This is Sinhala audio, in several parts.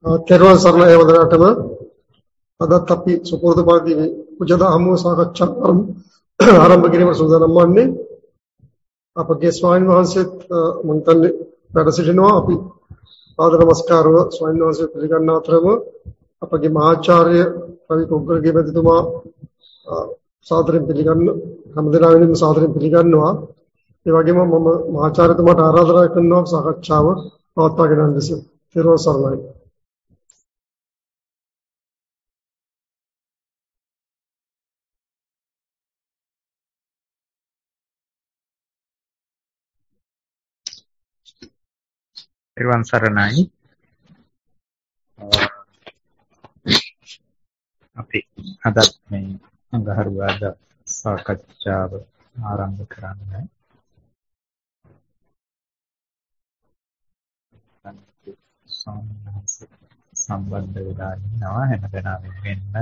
තෙරුවන් සරණයි හැමදෙනාටම. අදත් අපි සුපුරුදු පරිදි පූජා හමුව සාකච්ඡා ආරම්භ කිරීමට සූදානම් වන්නේ. අපගේ ස්වාමීන් වහන්සේත් මම හිතන්නේ වැඩ සිටිනවා. අපි ආදර නමස්කාරව ස්වාමීන් වහන්සේ පිළිගන්න අතරම අපගේ මහාචාර්ය රවි කුග්ගලගේ මැතිතුමා සාදරයෙන් පිළිගන්න හැමදෙනා වෙනුවෙන් සාදරයෙන් පිළිගන්නවා. ඒ වගේම මම මහාචාර්යතුමාට ආරාධනා කරනවා සාකච්ඡාව පවත්වාගෙන යන්න ලෙස. තෙරුවන් සරණයි. තෙරුවන් සරණයි. අපි අදත් මේ අඟහරුවාද සාකච්ඡාව ආරම්භ කරන්න. සම්බන්ධ වෙලා ඉන්නවා හැමදෙනා වෙන්න.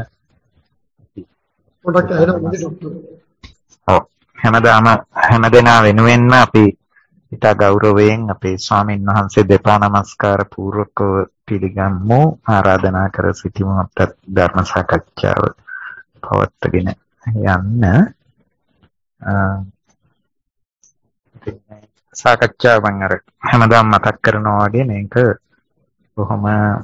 පොඩක් ඇහෙනවද ડોක්ටර්? ඔව් හැමදෙනා වෙනුවෙන්ම අපි ඉතා ගෞරවයෙන් අපේ ස්වාමීන් වහන්සේ දෙපා නමස්කාර පූර්වකව පිළිගම්මු. ආරාධනා කර සිටිමු අපට ධර්ම සාකච්ඡාව පවත්වාගෙන යන්න. සාකච්ඡාවෙන් අර හැමදාම මතක් කරනවා වගේ මේක බොහොම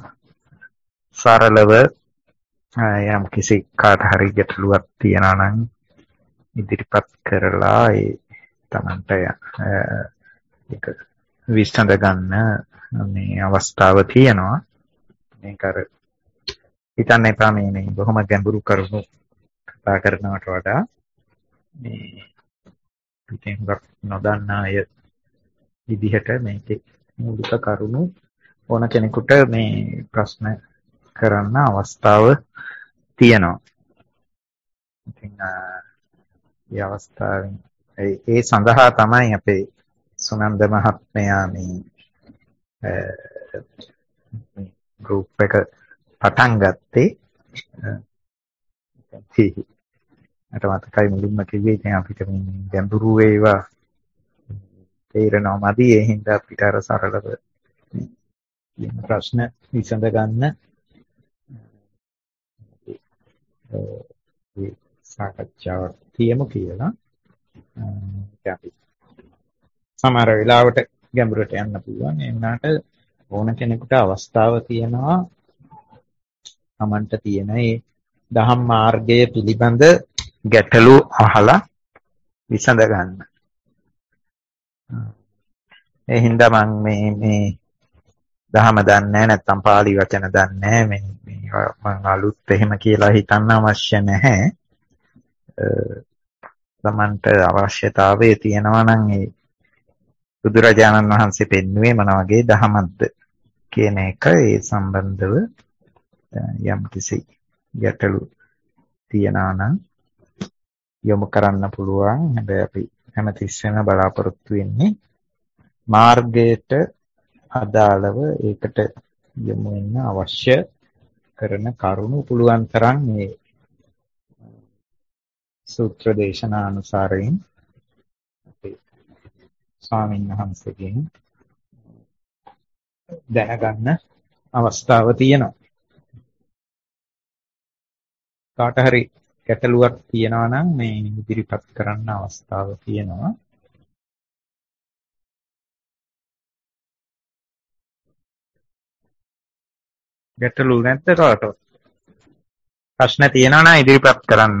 සරලව යම් කිසි කාට හරි ගැටලුවක් තියනවා නම් ඉදිරිපත් කරලා ඒ තමන්ට ඒක විසඳ ගන්න මේ අවස්ථාව තියෙනවා. මේක අර හිතන්න එපා මේ බොහොම ගැඹුරු කරුණු කතා කරනවට වඩා මේ පිටින් නොදන්නා අය විදිහට මේකේ මූලික කරුණු ඕන කෙනෙකුට මේ ප්‍රශ්න කරන්න අවස්ථාව තියෙනවා. ඉතින් මේ අවස්ථාවෙන් ඒ සඳහා තමයි අපේ සුනන්ද මහත්මයා මේ ගෲප් එක පටන් ගත්තේ. මට මතකයි මුලින්ම කිව්වේ ඉතින් අපිට මේ ගැඹුරු ඒවා තේරෙනවා මදි. ඒ හින්දා අපිට අර සරලව මේ ප්‍රශ්න විසඳ ගන්න ඒ සාකච්ඡාවක් තියමු කියලා. අපි සමහර වෙලාවට ගැඹුරට යන්න පුළුවන්. ඒ වුණාට ඕන කෙනෙකුට අවස්ථාව තියෙනවා තමන්ට තියෙන ඒ දහම් මාර්ගය පිළිබඳ ගැටලු අහලා විසඳ ගන්න. ඒ හින්දා මම මේ දහම දන්නේ නැත්නම් පාලි වචන දන්නේ මේ මම අලුත් එහෙම කියලා හිතන්න අවශ්‍ය නැහැ. තමන්ට අවශ්‍යතාවය තියෙනවා නම් ඒ බුදුරජාණන් වහන්සේ පෙන්වුවේ මොන වගේ දහමක්ද කියන එක ඒ සම්බන්ධව යම් කිසි ගැටලු තියනවා නම් යොමු කරන්න පුළුවන්. හැබැයි අපි හැමතිස්සෙම බලාපොරොත්තු වෙන්නේ මාර්ගයට අදාළව ඒකට යොමු වෙන්න අවශ්‍ය කරන කරුණු පුළුවන් තරම් මේ සූත්‍ර දේශනා අනුසාරයෙන් අපේ ස්වාමීන් වහන්සේගෙන් දැනගන්න අවස්ථාව තියෙනවා. කාට හරි ගැටලුවක් තියෙනවා නම් මේ ඉදිරිපත් කරන්න අවස්ථාව තියෙනවා. ගැටලු නැත්ද කාටවත්? ප්‍රශ්න තියෙනවා නම් ඉදිරිපත් කරන්න.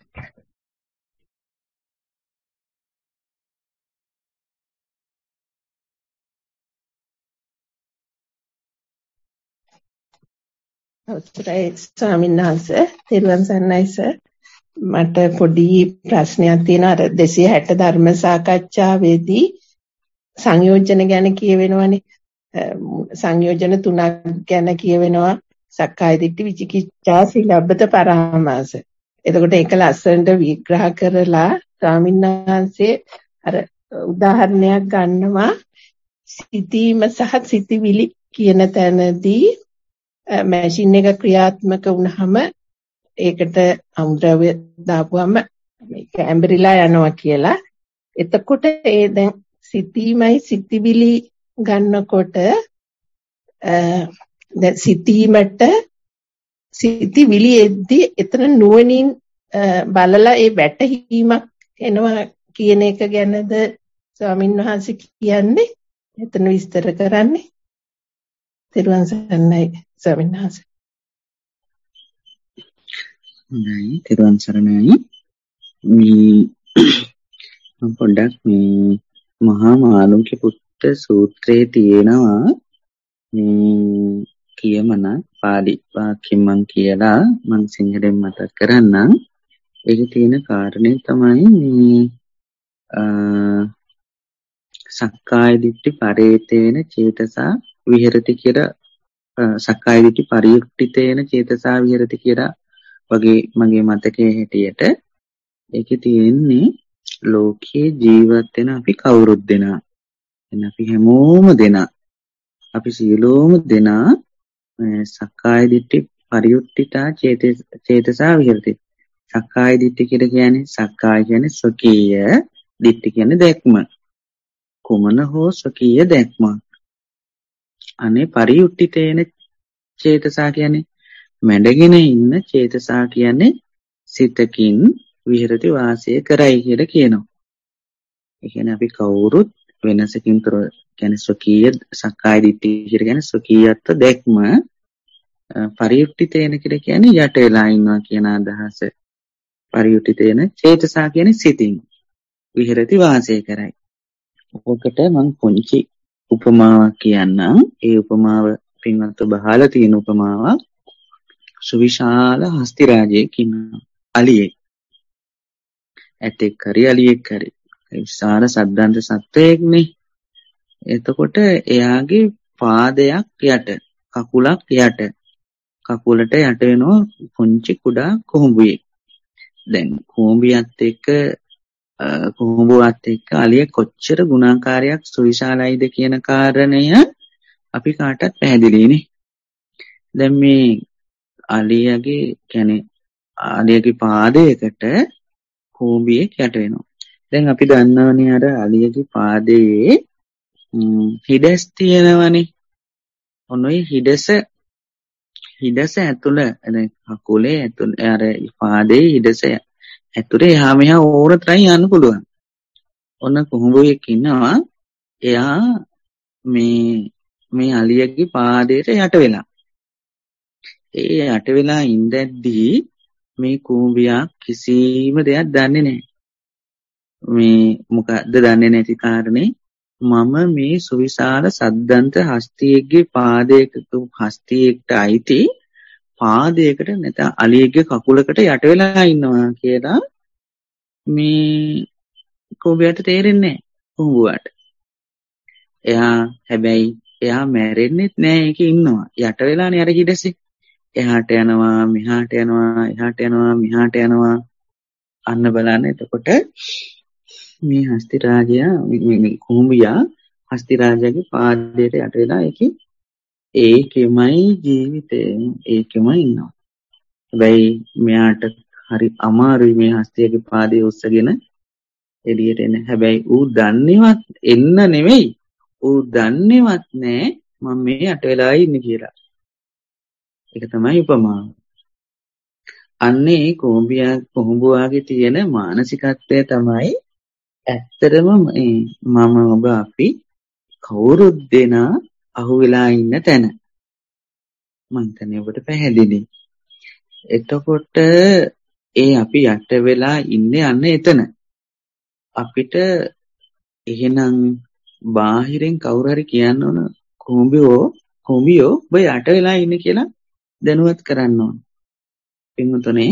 අවසරයි ස්වාමීන් වහන්සේ. තෙරුවන් සරණයි සර්. මට පොඩි ප්‍රශ්නයක් තියෙනවා. අර 260 ධර්ම සාකච්ඡාවේදී සංයෝජන ගැන කියවෙනවනේ. සංයෝජන 3ක් ගැන කියවෙනවා. සක්කාය දිට්ඨි, විචිකිච්ඡා, සීලබ්බත පරාමාස. එතකොට ඒක ලස්සනට විග්‍රහ කරලා ස්වාමීන් වහන්සේ අර උදාහරණයක් ගන්නවා. සිතීම සහ සිතවිලි කියන තැනදී මැෂින් එක ක්‍රියාත්මක වුණාම ඒකට අමුද්‍රව්‍ය දාපුවම මේක ඇඹරිලා යනවා කියලා. එතකොට ඒ දැන් සිතීමයි සිතවිලි ගන්නකොට දැන් සිතීමට සිතිවිලි එද්දී එතන නුවණින් බලලා ඒ වැටහීමක් එනවා කියන එක ගැනද ස්වාමීන් වහන්සේ කියන්නේ එතන විස්තර කරන්නේ. තෙරුවන් සරණයි ස්වාමීන් වහන්සේ. හොඳයි තෙරුවන් සරණයි. මම පොඩ්ඩක් මේ මහා මාළුක්‍ය පුත්ත සූත්‍රයේ තියෙනවා කියමන පාලි වාක්‍යයෙන් මම කියලා මම සිංහලෙන් මතක් කරන්නම්. ඒකේ තියෙන කාරණේ තමයි මේ සක්කාය දිට්ඨි පරේතේන චේතසා විහෙරති කියලා සක්කාය දිට්ඨි පරියුක්තිතේන චේතසා විහෙරති කියලා වගේ මගේ මතකයේ හැටියට ඒකේ තියෙන්නේ ලෝකයේ ජීවත් වෙන අපි කවුරුත් දෙනා එන අපි හැමෝම දෙනා අපි සියලුම දෙනා සක්කාය දිට්ඨි පරියුක්තිතා චේතසා විහෙරති. සක්කාය දිට්ඨි කියන්නේ සක්කාය කියන්නේ ස්වකීය, දිට්ඨි කියන්නේ දැක්ම. කුමන හෝ ස්වකීය දැක්මක්. අනේ පරියුක්තිතේන චේතසා කියන්නේ මැඩගෙන ඉන්න, චේතසා කියන්නේ සිතකින් විහෙරති වාසය කරයි කියලා කියනවා. ඒ කියන්නේ අපි කවුරුත් වෙනසකින් තොර කියන්නේ ස්වකීය සක්කාය දිට්ඨිය කියන්නේ ස්වකීයත්ව දැක්ම. පරියුක්තිතේන කියලා කියන්නේ යට වෙලා ඉන්නවා කියන අදහස. පරියුක්තිතේන චේතසා කියන්නේ සිතින් විහෙරති වාසය කරයි. ඔකට මම පුංචි උපමාවක් කියන්නම්. ඒ උපමාව පින්වත් ඔබ අහලා තියෙන උපමාවක්. සුවිශාල හස්ති රාජයෙක් ඉන්නවා. අලියෙක්. ඇතෙක් හරි අලියෙක් හරි. විශාල සද්දන්ත සත්වයෙක්නේ. එතකොට එයාගේ පාදයක් යට, කකුලක් යට. කකුලට යට වෙනවා පුංචි කුඩා කුඹුවෙක්. දැන් කුඹුවත් එක්ක අලිය කොච්චර ගුණාකාරයක් සුවිශාලයිද කියන කාරණය අපි කාටත් පැහැදිලිනේ. දැන් මේ අලියගේ පාදයකට කුඹියෙක් යට වෙනවා. දැන් අපි දන්නවනේ අර අලියගේ පාදයේ හිඩස් තියෙනවනේ. ඔන්න ඔය හිඩස ඇතුළ කකුලේ ඇතුළ අර පාදයේ හිඩස ඇතුලේ එහා මෙහා ඕන තරම් යන්න පුළුවන්. ඔන්න කුඹුවෙක් ඉන්නවා. එයා මේ අලියගේ පාදයට යට වෙලා. ඒ යට වෙලා ඉඳද්දී මේ කුඹියා කිසිම දෙයක් දන්නේ නැහැ. මේ මොකද්ද දන්නේ නැති කාරණේ මම මේ සුවිශාල සද්දන්ත හස්තියෙක්ගේ හස්තියෙක්ට අයිති පාදයකට නැත්නම් අලියෙක්ගේ කකුලකට යට වෙලා ඉන්නවා කියලා මේ කුඹියට තේරෙන්නේ නැහැ කුඹුවට. හැබැයි එයා මැරෙන්නෙත් නැහැ, ඒකේ ඉන්නවා. යට වෙලානේ අර හිඩසේ. එහාට යනවා, මෙහාට යනවා, එහාට යනවා, මෙහාට යනවා. අන්න බලන්න. එතකොට මේ හස්ති රාජයා මේ කුඹියා හස්ති රාජයාගේ පාදයට යට වෙලා ඒකෙමයි ජීවිතේ, ඒකෙමයි ඉන්නවා. හැබැයි මෙයාට හරි අමාරුයි මේ හස්තියගේ පාදයේ උස්සගෙන එළියට එන්න. හැබැයි ඌ දන්නේවත් එන්න නෙවෙයි. ඌ දන්නේවත් නෑ මම මේ යට වෙලා ඉන්නේ කියලා. ඒක තමයි උපමාව. අන්නේ කුඹුවාගේ තියෙන මානසිකත්වය තමයි ඇත්තටම මම ඔබ අපි කවුරුත් දෙනා අහුවෙලා ඉන්න තැන. මං හිතන්නේ ඔබට පැහැදිලි. එතකොට අපි යට වෙලා ඉන්නේ අන්න එතන. අපිට එහෙනම් බාහිරෙන් කවුරු හරි කියන්න ඕන කුඹියෝ ඔබ යට වෙලා ඉන්නේ කියලා දැනුවත් කරන්න ඕන. පින්වතුනේ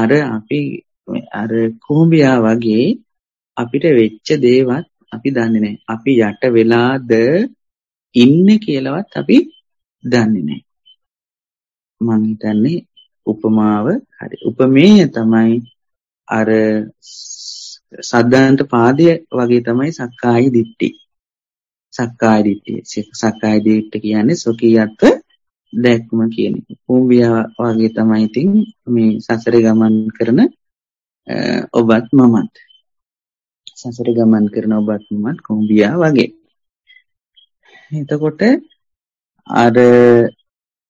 අර කුඹියා වගේ අපිට වෙච්ච දේවත් අපි දන්නේ නැහැ. අපි යට වෙලාද ඉන්නේ කියලාවත් අපි දන්නේ නැහැ. මං හිතන්නේ උපමාව හරි. උපමේය තමයි අර සද්දාන්ත පාදය වගේ තමයි සක්කාය දිට්ඨි. සක්කාය දිට්ඨිය කියන්නේ සොකියත්ව දැක්ම කියන එක. කුඹියා වගේ තමයි ඉතින් මේ සසරේ ගමන් කරන ඔබත් මමත්. සසරේ ගමන් කරන ඔබත් මමත් කුඹියා වගේ. එතකොට අර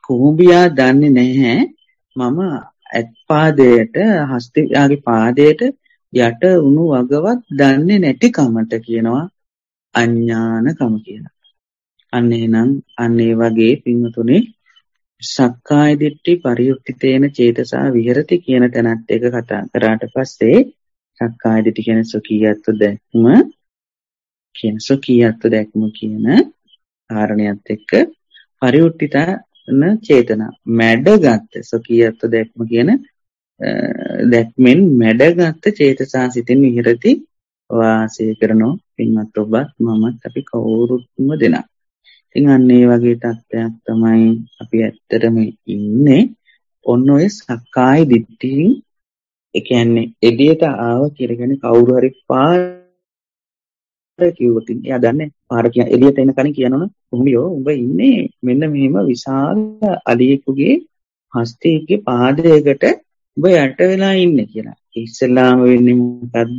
කුඹියා දන්නේ නැහැ මම ඇත්පාදයට හස්තියාගේ පාදයට යට උණු වගවත් දන්නේ නැති කමට කියනවා අඥානකම කියලා. අන්න එහෙනම් අන්න ඒ වගේ පින්තුනේ සක්කාය දිට්ඨි පරියුක්තිතේන චේතසා විහෙරති කියන තැනත් එක කතා කරාට පස්සේ සක්කාය දිට්ඨි කියන්නේ සුඛීයත්ව දැක්ම කියන කාරණයක් එක්ක පරියුක්තිතන චේතනා මැඩගත් සුඛීයත්ව දැක්ම කියන දැක්මෙන් මැඩගත් චේතසා සිතින් විහෙරති වාසය කරනෝ පින්වත් ඔබත් මමත් අපි කවුරුත්ම දෙනා. ඉතින් අන්න ඒ වගේ තත්ත්වයක් තමයි අපි ඇත්තටම ඉන්නේ. ඔන්න ඔය සක්කාය දිට්ඨියෙන් ඒ කියන්නේ එළියට ආව කියලා කියන්නේ කවුරු හරි පාර කිව්වොත් එයා දන්නේ පාර කියන එළියට එන කණි කියනවනේ කොහොමියෝ උඹ ඉන්නේ මෙන්න මෙහෙම විශාල අලියෙකුගේ හස්තයේගේ පාදයකට උඹ යට වෙලා ඉන්නේ කියලා. ඉස්සෙල්ලාම වෙන්නේ මොකද්ද?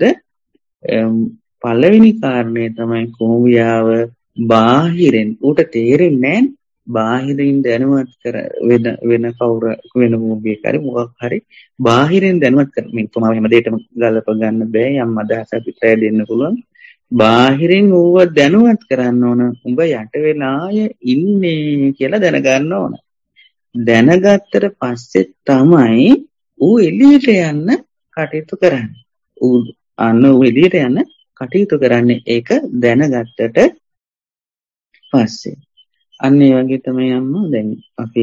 පළවෙනි කාරණේ තමයි කොහොමියාව බාහිරෙන් ඌට තේරෙන්නේ නැහැ බාහිරින් දැනුවත් කර වෙන කවුරු වෙන මොකෙක් හරි මොකක් හරි බාහිරින් දැනුවත් කර මේ කොහොම හැම දෙයකම ගලප ගන්න බෑ යම් අදහසක් විතරයි දෙන්න පුළුවන්. බාහිරින් ඌව දැනුවත් කරන්න ඕන උඹ යට වෙලාය ඉන්නේ කියලා දැනගන්න ඕන. දැනගත්තට පස්සේ තමයි ඌ එළියට යන්න කටයුතු කරන්නේ. ඌ එළියට යන්න කටයුතු කරන්නේ ඒක දැනගත්තට පස්සේ. අන්න ඒ වගේ තමයි අම්මා දැන් අපි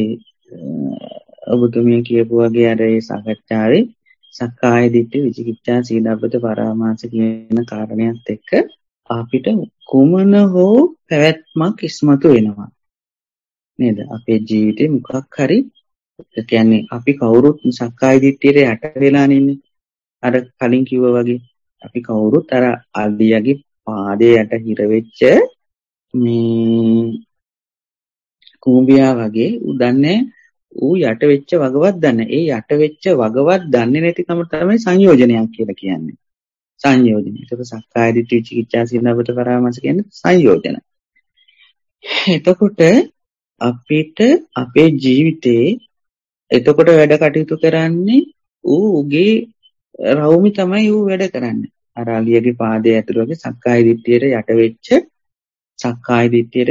ඔබතුමිය කියපු වගේ අර ඒ සාකච්ඡාවේ සක්කාය දිට්ඨි විචිකිච්ඡා සීලබ්බත පරාමාස කියන කාරණයක් එක්ක අපිට කුමන හෝ පැවැත්මක් ඉස්මතු වෙනවා නේද? අපේ ජීවිතේ මොකක් හරි ඒ කියන්නේ අපි කවුරුත් සක්කාය දිට්ඨියට යට වෙලා ඉන්නේ. අර කලින් කිව්වා වගේ අපි කවුරුත් අර අලියගේ පාදයේ යට හිර වෙච්ච මේ කුඹියා වගේ උදන්නේ ඌ යට වෙච්ච වගවත් දන්නේ. ඒ යට වෙච්ච වගවත් දන්නේ නැතිකම තමයි සංයෝජනයක් කියලා කියන්නේ. සංයෝජන. ඒක සක්කාය දිට්ඨි විචිකිච්ඡා සීලබ්බත පරාමාස කියන්නේ සංයෝජන. එතකොට අපිට අපේ ජීවිතේ එතකොට වැඩ කටයුතු කරන්නේ ඌගේ රවුමි තමයි ඌ වැඩ කරන්නේ. අර අලියගේ පාදයේ ඇතුළේ වගේ සක්කාය දිට්ඨියට යට වෙච්ච සක්කාය දිට්ඨියට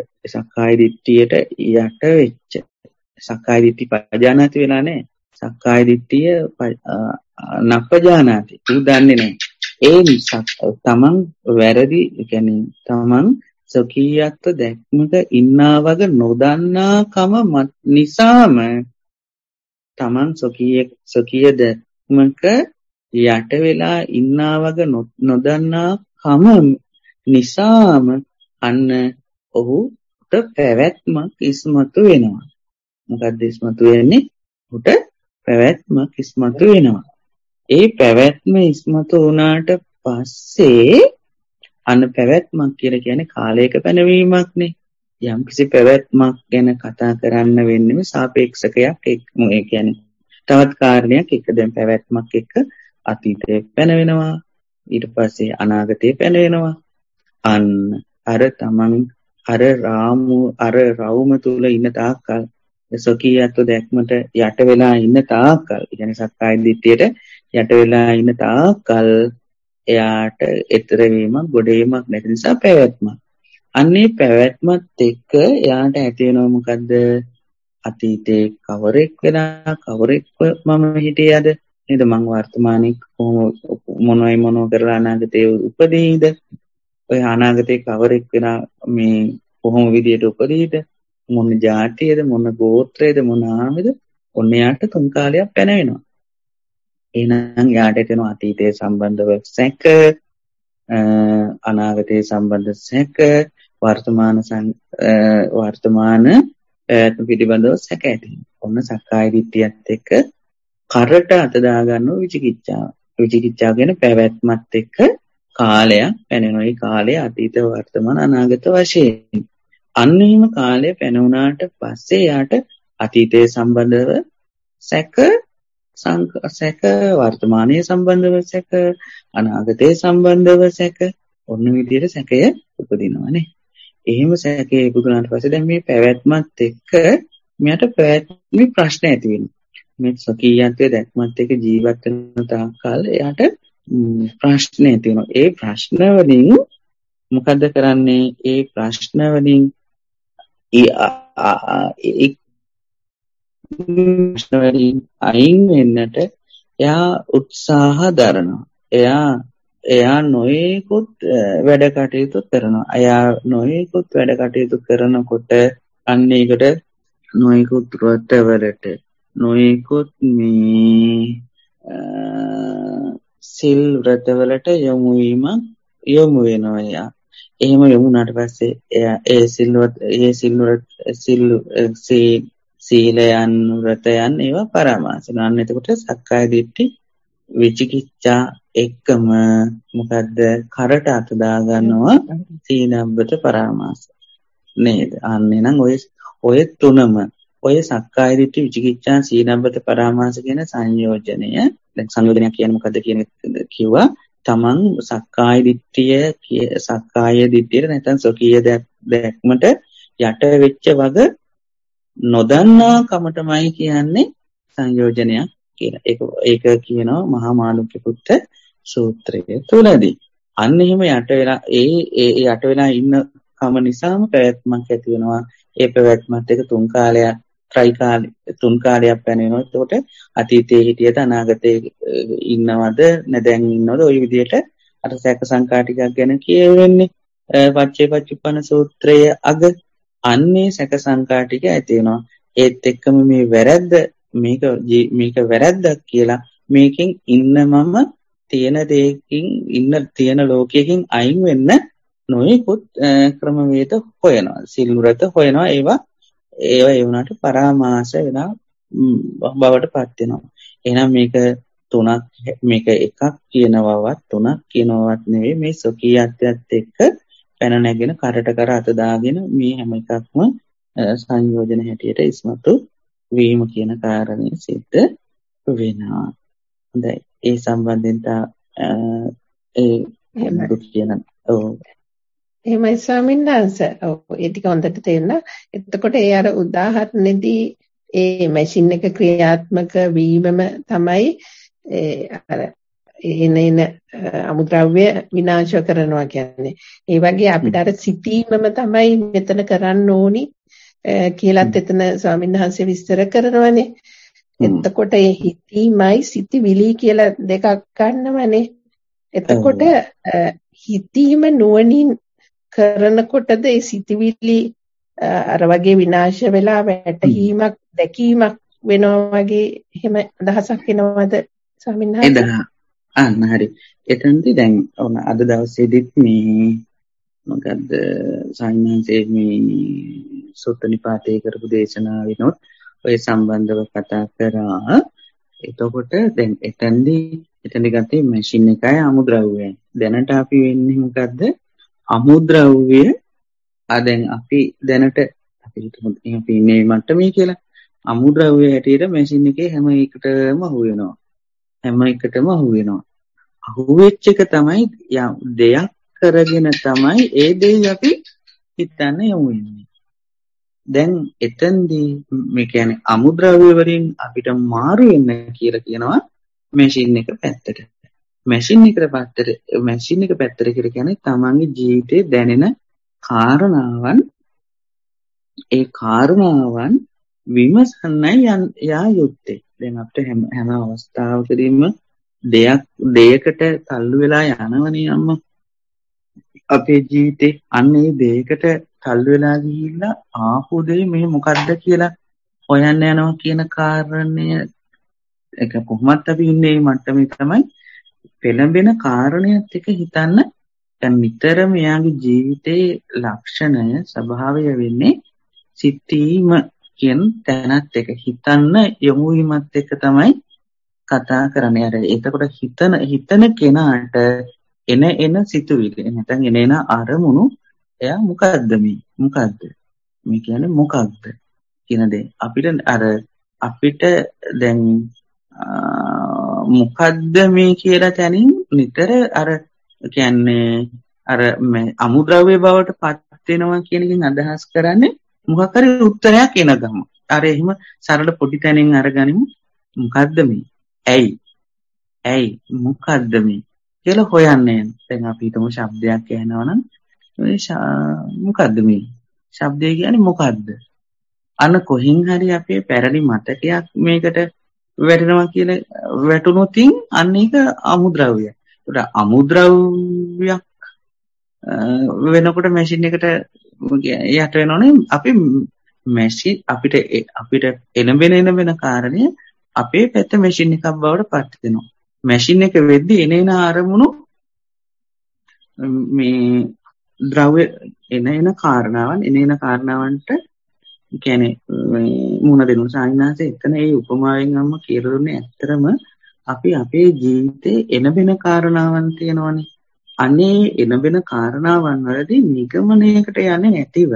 යට වෙච්ච සක්කාය දිට්ඨි පජානාති වෙලා නැහැ. සක්කාය දිට්ඨිය නප්පජානාති. ඌ දන්නේ නැහැ. ඒ නිසා තමන් වැරදි කියන්නේ තමන් සොකීයත්ව දැක්මක ඉන්නා වගේ නොදන්නාකම නිසාම තමන් සොකීය දැක්මක යට වෙලා ඉන්නා වගේ නොදන්නාකම නිසාම අන්න ඔහුට පැවැත්මක් ඉස්මතු වෙනවා. මොකක්ද ඉස්මතු වෙන්නේ? ඔහුට පැවැත්මක් ඉස්මතු වෙනවා. ඒ පැවැත්ම ඉස්මතු වුණාට පස්සේ අන්න පැවැත්මක් කියලා කියන්නේ කාලයක පැනවීමක්නේ. යම්කිසි පැවැත්මක් ගැන කතා කරන්න වෙන්නේ සාපේක්ෂකයක් එක්ක. ඒ කියන්නේ තවත් කාරණයක් එක්ක දැන් පැවැත්මක් එක්ක අතීතයේ පැනවෙනවා. ඊට පස්සේ අනාගතයේ පැනවෙනවා. අන්න අර තමන් අර රවුම තුල ඉන්න තාක්කල් සොකීයත්ව දැක්මට යට වෙලා ඉන්න තාක්කල් කියන්නේ සක්කාය දිට්ඨියට යට වෙලා ඉන්න තාක්කල් එයාට ඊතර වීමක් ගොඩේීමක් නැති නිසා පැවැත්මක්. අන්නේ පැවැත්මත් එක්ක එයාට ඇති වෙනව මොකද්ද? අතීතේ කවරෙක් වෙලා කවරෙක් මම හිටියද නේද? මං වර්තමානයේ මොනවයි කරලා අනාගතේ උපදීද? ඔය අනාගතේ කවරෙක් වෙලා මේ කොහොම විදියට උපදීද? මොන ජාතියද මොන ගෝත්‍රයේද මොන ආමද? ඔන්න යාට තුන් කාලයක් පැන වෙනවා. එහෙනම් යාට එතන අතීතයේ සම්බන්ධව සැක, අනාගතයේ සම්බන්ධ සැක, වර්තමාන පිළිබඳව සැක ඇති. ඔන්න සක්කාය දිට්ඨියත් එක්ක කරට අත දාගන්නව විචිකිච්ඡාව. විචිකිච්ඡාව කියන පැවැත්මත් එක්ක කාලයක් පැනෙනවා. ඒ කාලය අතීත වර්තමාන අනාගත වශයෙන්. අන්න එහෙම කාලය පැනුණාට පස්සේ යාට අතීතයේ සම්බන්ධව සැක වර්තමානයේ සම්බන්ධව සැක අනාගතයේ සම්බන්ධව සැක ඔන්න විදිහට සැකය උපදිනවානේ. එහෙම සැකේ ඉපදුනාට පස්සේ දැන් මේ පැවැත්මත් එක්ක මෙයාට පැවැත්මේ ප්‍රශ්න ඇති වෙනවා. මේ ස්වකීයත්වයේ දැක්මත් එක්ක ජීවත් වෙන තාක් කාල එයාට ප්‍රශ්න ඇති වෙනවා. ඒ ප්‍රශ්න වලින් මොකද කරන්නේ? ඒ ප්‍රශ්න වලින් අයින් වෙන්නට එයා උත්සාහ දරනවා. එයා නොයෙකුත් වැඩ කටයුතු කරනවා. එයා නොයෙකුත් වැඩ කටයුතු කරනකොට අන්න ඒකට නොයෙකුත් රටවලට නොයෙකුත් මේ සිල් රටවලට යොමු වෙනවා එයා. එහෙම යොමුනාට පස්සේ එයා සීලයන් වෘතයන් ඒවා පරාමාසනවා. අන්න එතකොට සක්කාය දිට්ඨි විචිකිච්ඡා එක්කම මොකද්ද කරට අත දා ගන්නවා සීනබ්බත පරාමාස නේද? අන්න එහෙනම් ඔය තුනම ඔය සක්කාය දිට්ඨි විචිකිච්ඡා සීනබ්බත පරාමාස කියන සංයෝජනය. දැන් සංයෝජනයක් කියන්නේ මොකද්ද කියන කිව්වා. තමන් සක්කාය දිට්ඨියට නැත්නම් ස්වකීය දැක්මට යට වෙච්ච වග නොදන්නා කමටමයි කියන්නේ සංයෝජනයක් කියලා. ඒක කියනවා මහා මාළුක්‍ය පුත්ත සූත්‍රයේ තුලදී. අන්න එහෙම යට වෙලා ඒ යට වෙලා ඉන්න කම නිසාම පැවැත්මක් ඇති වෙනවා. ඒ පැවැත්මත් එක තුන් කාලයක් පැනෙනවා. එතකොට අතීතයේ හිටියද අනාගතයේ ඉන්නවද නැදැන් ඉන්නවද ওই විදිහට අර සැක සංකා ටිකක් ගැන කියවෙන්නේ පච්චේපච්චුප්පන්න සූත්‍රයේ අග අන්නේ සැක සංකා ටික ඇති වෙනවා. ඒත් එක්කම මේ වැරද්ද මේක වැරද්දක් කියලා මේකෙන් ඉන්නමම තියෙන ලෝකයකින් අයින් වෙන්න නොයෙකුත් ක්‍රමවේද හොයනවා. සිල් වෘත හොයනවා. ඒවා ඒ වුණාට පරාමාස වෙනා බවට පත් වෙනවා. එහෙනම් මේක එකක් කියනවවත් තුනක් කියනවවත් නෙවෙයි. මේ ස්වකීයත්වයත් එක්ක පැන නැගෙන කරට කර අත දාගෙන මේ හැම එකක්ම සංයෝජන හැටියට ඉස්මතු වීම කියන කාරණේ සිද්ධ වෙනවා. හොඳයි. ඒ සම්බන්ධයෙන් එහෙමයි ස්වාමීන් වහන්සේ. ඔව් ඒ ටික හොඳට තේරුණා. එතකොට ඒ අර උදාහරණෙදී ඒ මැෂින් එක ක්‍රියාත්මක වීමම තමයි අර එන අමුද්‍රව්‍ය විනාශ කරනවා කියන්නේ. ඒ වගේ අපිට අර සිටීමම තමයි මෙතන කරන්න ඕනි කියලාත් එතන ස්වාමීන් වහන්සේ විස්තර කරනවානේ. එතකොට ඒ හිතීමයි සිටිවිලි කියලා දෙකක් ගන්නවනේ. එතකොට හිතීම නුවණින් කරනකොටද ඒ සිටිවිලි අර වගේ විනාශ වෙලා වැටහීමක් දැකීමක් වෙනවා වගේ එහෙම අදහසක් එනවද ස්වාමීන් වහන්සේ? අන්න හරි. එතනදී දැන් ඔන්න අද දවසේදීත් මේ මොකද්ද සායනන්සේ මේ සුත්ත නිපාතේ කරපු දේශනාවිනොත් ඔය සම්බන්ධව කතා කරා. එතකොට දැන් එතනදී ගත්තේ මැෂින් එකයි අමුද්‍රව්‍යයයි. දැනට අපි වෙන්නේ මොකද්ද? අමුද්‍රව්‍ය දැන් අපි දැනට අපි ඉන්නේ මට්ටමේ කියලා. අමුද්‍රව්‍ය හැටියට මැෂින් එකේ හැම එකටම අහු වෙනවා. අහුවෙච්ච එක තමයි දෙයක් කරගෙන තමයි ඒ දෙය අපි හිතන්න යමු වෙන්නේ. දැන් එතෙන්දී මේ කියන්නේ අමුද්‍රව්‍ය වලින් අපිට මාරු වෙන්න කියලා කියනවා මැෂින් එක පැත්තට. මැෂින් එක පැත්තට කියලා කියන්නේ තමන්ගේ ජීවිතේ දැනෙන කාරණාවන් විමසන්නයි යා යුත්තේ. දැන් අපිට හැම අවස්ථාවකදීම දෙයකට තල්ලු වෙලා යනවනේ අම්මා. අපේ ජීවිතේ අන්න ඒ දෙයකට තල්ලු වෙලා ගිහිල්ලා ආපු දෙය මේ මොකද්ද කියලා හොයන්න යනවා කියන කාරණය ඒක කොහොමත් අපි ඉන්නේ මට්ටමේ තමයි පෙළඹෙන කාරණයක් එක හිතන්න. දැන් නිතරම එයාගේ ජීවිතේ ලක්ෂණය ස්වභාවය වෙන්නේ සිටීම කියන තැනත් එක හිතන්න යොමු වීමත් එක්ක තමයි කතා කරන්නේ. අර එතකොට හිතන කෙනාට එන සිතුවිලි නැත්නම් එන අරමුණු එයා මොකද්ද මේ කියන්නේ මොකක්ද කියන දේ අපිට දැන් මොකද්ද මේ කියලා තැනින් නිතර අර කියන්නේ අර අමුද්‍රව්‍ය බවට පත් වෙනවා කියන එකෙන් අදහස් කරන්නේ මොකක් හරි උත්තරයක් එන ගම. අර එහෙම සරල පොඩි තැනින් අරගනිමු. මොකද්ද මේ? ඇයි මොකද්ද මේ කියලා හොයන්නේ. දැන් අපි හිතමු ශබ්දයක් කියනවා නම් මොකද්ද මේ? ශබ්දය කියන්නේ මොකද්ද? අන්න කොහින් හරි අපේ පැරණි මතකයක් මේකට වැටෙනවා කියලා වැටුනොත් අන්න ඒක අමුද්‍රව්‍යය. ඒකට අමුද්‍රව්‍යයක් වෙනකොට මැෂින් එකට යට වෙනවනේ අපි මැෂින් අපිට එන කාරණේ අපේ පැත්ත මැෂින් එකක් බවට පත් වෙනවා. මැෂින් එක වෙද්දී එන අරමුණු මේ ද්‍රව්‍ය එන කාරණාවන්ට කියන්නේ මුණ දෙනු සාහිණාසේ එතන ඒ උපමාවෙන් අම්ම කියලා දුන්නේ ඇත්තරම අපි අපේ ජීවිතේ එන කාරණාවන් තියෙනවනේ. අනේ එන කාරණාවන් වලදී නිගමනයකට යන්නේ නැතිව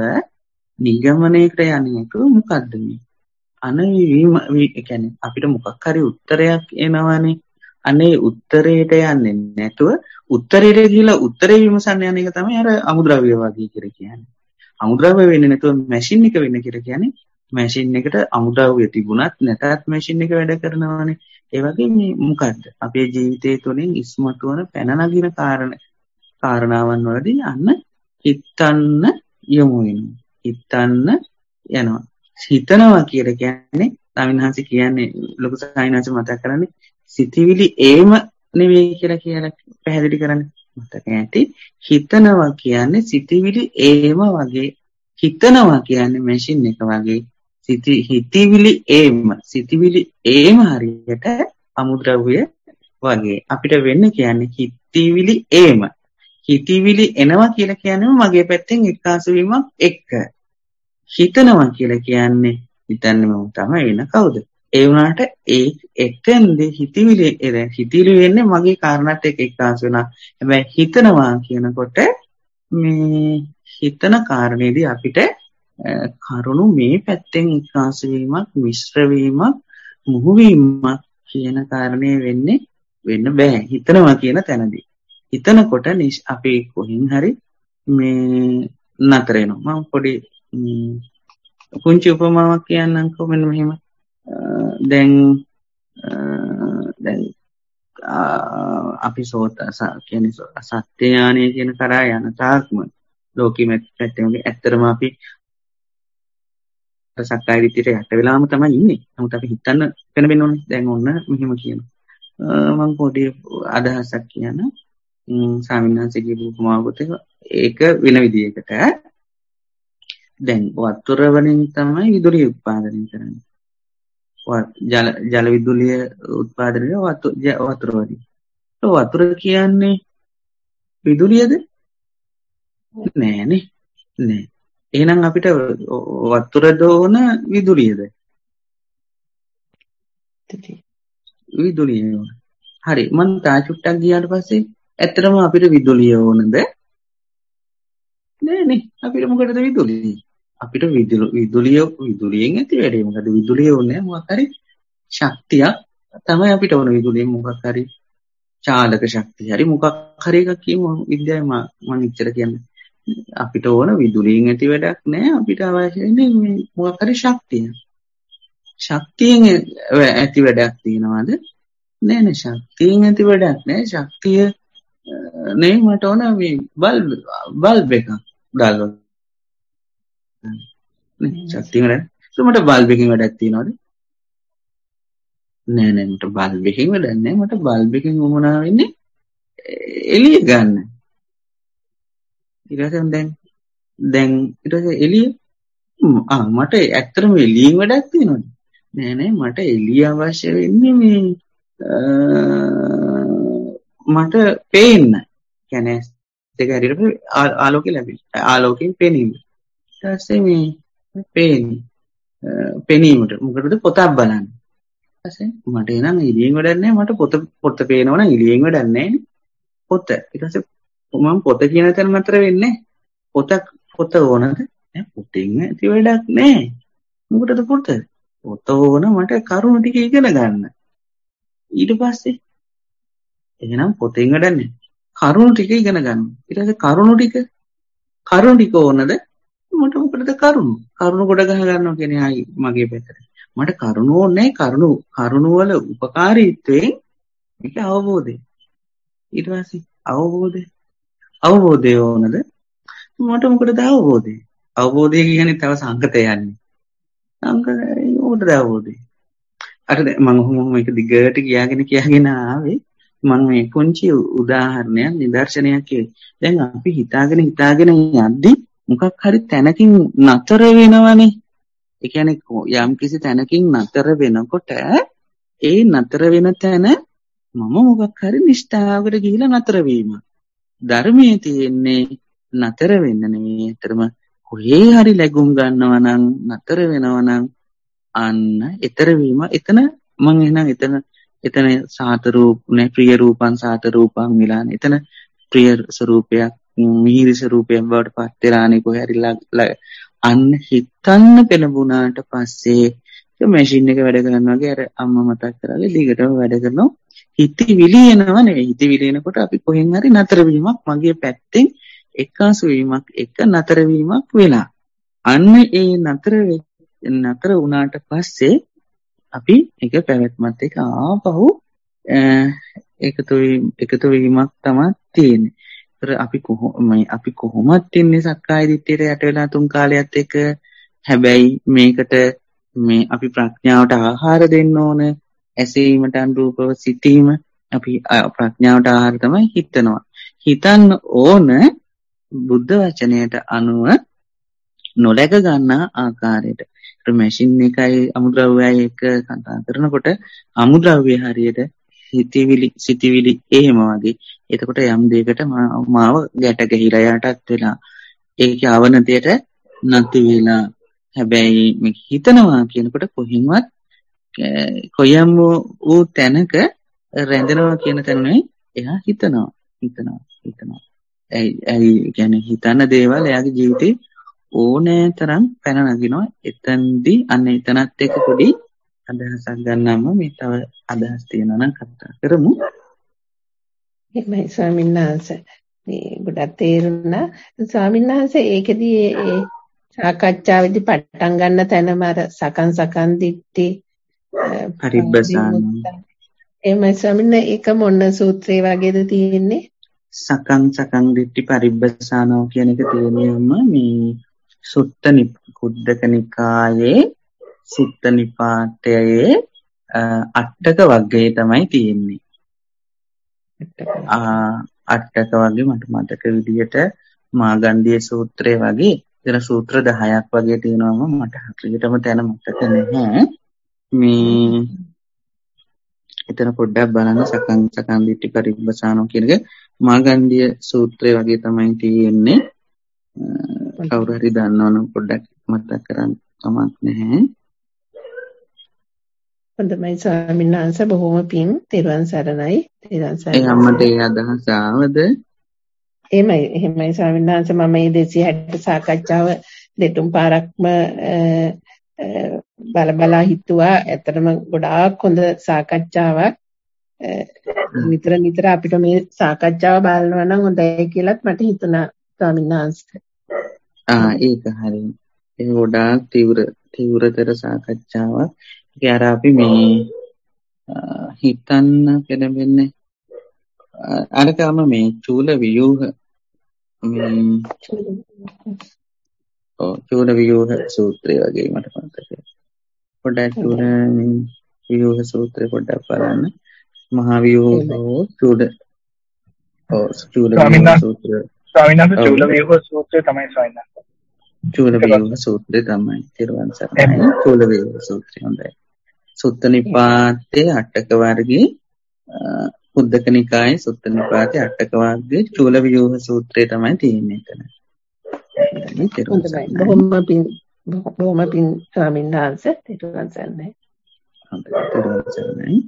මොකද්ද මේ? අනේ කියන්නේ අපිට මොකක් හරි උත්තරයක් එනවනේ. අනේ උත්තරේට යන්නේ නැතුව උත්තරේට ගිහිලා උත්තරේ විමසන්න යන එක තමයි අර අමුද්‍රව්‍ය වගේ කියලා කියන්නේ. අමුද්‍රව්‍ය වෙන්නේ නැතුව මැෂින් එක වෙන්න කියලා කියන්නේ මැෂින් එකට අමුද්‍රව්‍ය තිබුණත් නැතත් මැෂින් එක වැඩ කරනවානේ. ඒ වගේ මේ මොකද්ද අපේ ජීවිතයේ තුලින් ඉස්මතු වන පැන නගින කාරණාවන් වලදී අන්න හිතන්න යමු වෙනවා. හිතන්න යනවා. හිතනවා කියලා කියන්නේ ස්වාමීන් කියන්නේ ලොකු සාහිණාංශ මතක් කරන්නේ සිතිවිලි ඒම නෙවෙයි කියලා පැහැදිලි කරන්නේ. මතක ඇති හිතනවා කියන්නේ සිතිවිලි ඒම වගේ. හිතනවා කියන්නේ මැෂින් එක වගේ. හිතවිලි ඒම හරියට අමුද්‍රව්‍ය වගේ. අපිට වෙන්න කියන්නේ හිතවිලි ඒම. හිතවිලි එනවා කියලා කියන්නේ මගේ පැත්තෙන් එක්කාසු වීමක් එක්ක. හිතනවා කියලා කියන්නේ හිතන්නේ මම තමයි වෙන කවුද? ඒ වුණාට එතෙන්දී හිතවිලි වෙන්නේ මගේ කාරණාත් එක්ක එක්කාසු වෙනවා. හැබැයි හිතනවා කියනකොට මේ හිතන කාරණේදී අපිට කරුණු මේ පැත්තෙන් එක්කාසු වීමක්, මිශ්‍ර වීමක්, මුහු වීමක් කියන කාරණේ වෙන්න බෑ. හිතනවා කියන තැනදී. හිතනකොට අපි කොහින් හරි මේ නතර වෙනවා. මම පොඩි පුංචි උපමාවක් කියන්නම්කෝ. මෙන්න මෙහෙම. දැන් අපි කියන්නේ සත්‍ය ඥානය කියන කරා යන තාක්ම ලෝකෙම පැත්තෙම ඇත්තටම අපි සක්කාය දිට්ඨියට යට වෙලාම තමයි ඉන්නේ. නමුත් අපි හිතන්න වෙන ඕනේ. දැන් ඔන්න මෙහෙම කියනවා. මම පොඩි අදහසක් කියන්න. සාමිනාංශගේ උපමාවකට ඒක වෙන විදිහකට දැන් වතුර වලින් තමයි විදුලිය උත්පාදනය කරන්නේ. ජල විදුලිය උත්පාදනය වතුර වලින්. වතුර කියන්නේ විදුලියද? නෑනේ. නෑ. එහෙනම් අපිට වතුර දෝන විදුලියද? විදුලිය ඕන. හරි. මම තා චුට්ටක් ගියාට පස්සේ ඇත්තටම අපිට විදුලිය ඕනද? නෑනේ. අපිට මොකටද විදුලිය? අපිට විදුලියෙන් ඇති වැඩේ මොකද? විදුලිය ඕනේ මොකක් හරි ශක්තියක් තමයි අපිට ඕන. විදුලියෙන් මොකක් හරි චාලක ශක්තිය හරි මොකක් හරි එකක් කියමු. විද්‍යාවේ මම ඉච්චර කියන්නේ. අපිට ඕන විදුලියෙන් ඇති වැඩක් නෑ. අපිට අවශ්‍ය වෙන්නේ මේ මොකක් හරි ශක්තිය. ශක්තියෙන් ඇති වැඩක් තියනවාද? නෑ. ශක්තියෙන් ඇති වැඩක් නෑ. ශක්තිය නේ මට ඕන මේ බල්බ් එකක් දාලා. ශක්තිය වැඩ. මට බල්බ් එකකින් වැඩක් තියනවද? නෑ මට බල්බ් එකකින් වැඩක් නෑ. මට බල්බ් එකකින් වුණා වෙන්නේ එළිය ගන්න. ඊට පස්සේ දැන් ඊට පස්සේ එළිය මට ඇත්තටම එළියෙන් වැඩක් තියෙනවද? නෑ මට එළිය අවශ්‍ය වෙන්නේ මේ මට පේන්න. කියන්නේ දෙක හරියට ආලෝකය ලැබෙයි. ආලෝකයෙන් පෙනීම. ඊට පස්සේ මේ පෙනීමට මොකටද පොතක් බලන්න. ඊට පස්සේ මට එනං එළියෙන් වැඩක් නෑ. මට පොත පේනවනම් එළියෙන් වැඩක් නෑනේ. පොත. ඊට පස්සේ මම පොත කියන තැන නතර වෙන්නේ. පොත ඕනද? නෑ පොතෙන් ඇති වැඩක් නෑ. මොකටද පොත? පොත ඕන මට කරුණු ටික ඉගෙන ගන්න. ඊට පස්සේ එහෙනම් පොතෙන් වැඩක් නෑ. කරුණු ටික ඉගෙන ගන්න. ඊට පස්සේ කරුණු ටික ඕනද? මට මොකටද මොකටද කරුණු ගොඩ ගහ ගන්නවා කියන්නේ ආයි මගේ පැත්තට. මට කරුණු ඕනේ කරුණු වල උපකාරීත්වයෙන් මේක අවබෝධය. ඊට පස්සේ අවබෝධය ඕනද? මට මොකටද අවබෝධය? අවබෝධය කියන්නේ තව සංකතයක් යන්නේ. සංකතයකට අවබෝධය. අර මම මේක දිගට කියාගෙන ආවේ මම මේ පුංචි උදාහරණයක් නිදර්ශනයක් කියේ. දැන් අපි හිතාගෙන යද්දි මොකක් හරි තැනකින් නතර වෙනවනේ. ඒ කියන්නේ යම් කිසි තැනකින් නතර වෙනකොට ඒ නතර වෙන තැන මම මොකක් හරි නිෂ්ඨාවකට ගිහිලා නතර වීම. ධර්මයේ තියෙන්නේ නතර වෙන්න නෙවෙයි. අතරම කොහේ හරි ලැබුම් ගන්නවා නම් නතර වෙනවා නම් අන්න ඊතර වීම. එතන මම එහෙනම් එතන සාත රූපනේ ප්‍රිය රූපං සාත රූපං මිලාන. එතන ප්‍රිය ස්වરૂපයක් මිහිරි ස්වરૂපයක් බවට පත් වෙලානේ කොහේ හරි අන්න හිතන්න පෙළඹුණාට පස්සේ ඒ මැෂින් එක වැඩ කරනවා වගේ අර අම්මා මතක් කරාගේ දිගටම වැඩ කරනවා. හිතවිලි එනවා නෙවෙයි. හිතවිලි එනකොට අපි කොහෙන් හරි නතර වීමක් මගේ පැත්තෙන් එක්කාසු වීමක් එක නතර වීමක් වෙලා. අන්න ඒ නතර වුණාට පස්සේ අපි එක පැවැත්මත් එක්ක ආපහු එකතු වීමක් තමයි තියෙන්නේ. අපි කොහොමද ඉන්නේ සක්කාය දිට්ඨියට යට වෙලා තුන් කාලයත් එක්ක. හැබැයි මේකට අපි ප්‍රඥාවට ආහාර දෙන්න ඕන. ඇසීමට අනුරූපව සිටීම අපි ප්‍රඥාවට ආහාර තමයි හිතනවා. හිතන්න ඕන බුද්ධ වචනයට අනුව නොලැග ගන්නා ආකාරයට. මැෂින් එකයි අමුද්‍රව්‍යයයි එක කතා කරනකොට අමුද්‍රව්‍ය හරියට සිතිවිලි එහෙම වගේ. එතකොට යම් දෙයකට මාව ගැට ගැහිලා යටත් වෙලා ඒකේ අවනතයට නැති වෙලා. හැබැයි මේ හිතනවා කියනකොට කොහින්වත් කොයම් වූ තැනක රැඳෙනවා කියන තැනනේ එයා හිතනවා. ඇයි කියන්නේ හිතන දේවල් එයාගේ ජීවිතේ ඕනෑ තරම් පැන නගිනවා. එතනදී අන්න එතනත් එක්ක පොඩි අදහසක් ගන්නම මේ තව අදහස් තියෙනවා නම් කතා කරමු. එහෙමයි ස්වාමීන් වහන්සේ. මේ ගොඩක් තේරුණා. ස්වාමීන් වහන්සේ ඒකෙදී ඒ සාකච්ඡාවේදී පටන් ගන්න තැනම අර සකන් දිට්ටි පරිබ්බසාන. එහෙමයි ස්වාමීන් වහන්සේ ඒක මොන සූත්‍රයේ වගේද තියෙන්නේ? සකන් දිට්ටි පරිබ්බසානෝ කියන එක තියෙනවම මේ සුත්ත කුද්දක නිකායේ සුත්ත නිපාතයේ අටක වර්ගයේ තමයි තියෙන්නේ. අටක වර්ගය මට මතක විදිහට මාගන්ධිය සූත්‍රය වගේ එතන සූත්‍ර 10ක් වගේ තියෙනවම මට හරියටම තැන මතක නැහැ. මේ එතන පොඩ්ඩක් බලන්න සකන් දිට්ටි පරිබ්බසානෝ කියන එක මාගන්ධිය සූත්‍රය වගේ තමයි තියෙන්නේ. කවුරු හරි දන්නවනම් පොඩ්ඩක් මතක් කරන්න කමක් නැහැ. හොඳයි ස්වාමීන් වහන්සේ බොහොම පිං. තෙරුවන් සරණයි. ඒ අම්මට ඒ අදහස ආවද? එහෙමයි ස්වාමීන් වහන්සේ මම මේ 260 සාකච්ඡාව දෙතුන් පාරක්ම බලා හිතුවා. ඇත්තටම ගොඩාක් හොඳ සාකච්ඡාවක්. නිතර අපිට මේ සාකච්ඡාව බලනවා නම් හොඳයි කියලාත් මට හිතුණා ස්වාමීන් වහන්සේ. ඒක හරි. ඒ ගොඩාක් තීව්‍රතර සාකච්ඡාවක්. ඒක අර අපි මේ හිතන්න පෙළඹෙන්නේ අරකම මේ චූල ව්‍යුහ චූල ව්‍යුහ සූත්‍රය වගේ මට මතකයි. පොඩ්ඩක් චූල ව්‍යුහ සූත්‍රය පොඩ්ඩක් බලන්න. මහා ව්‍යුහෝ චූල ව්‍යුහ සූත්‍රය. ස්වාමීන් වහන්සේ චූල ව්‍යුහ සූත්‍රය තමයි ස්වාමීන් වහන්සේ. චූල ව්‍යුහ සූත්‍රය තමයි. තිරුවන් සරණයි. චූල ව්‍යුහ සූත්‍රය හොඳයි. සුත්ත නිපාතයේ අටක වර්ගයේ කුද්දක නිකායේ සුත්ත නිපාතයේ අටක වර්ගයේ චූල ව්‍යුහ සූත්‍රය තමයි තියෙන්නේ එතන. බොහොම පිං ස්වාමීන් වහන්සේ. තිරුවන් සරණයි. තිරුවන් සරණයි.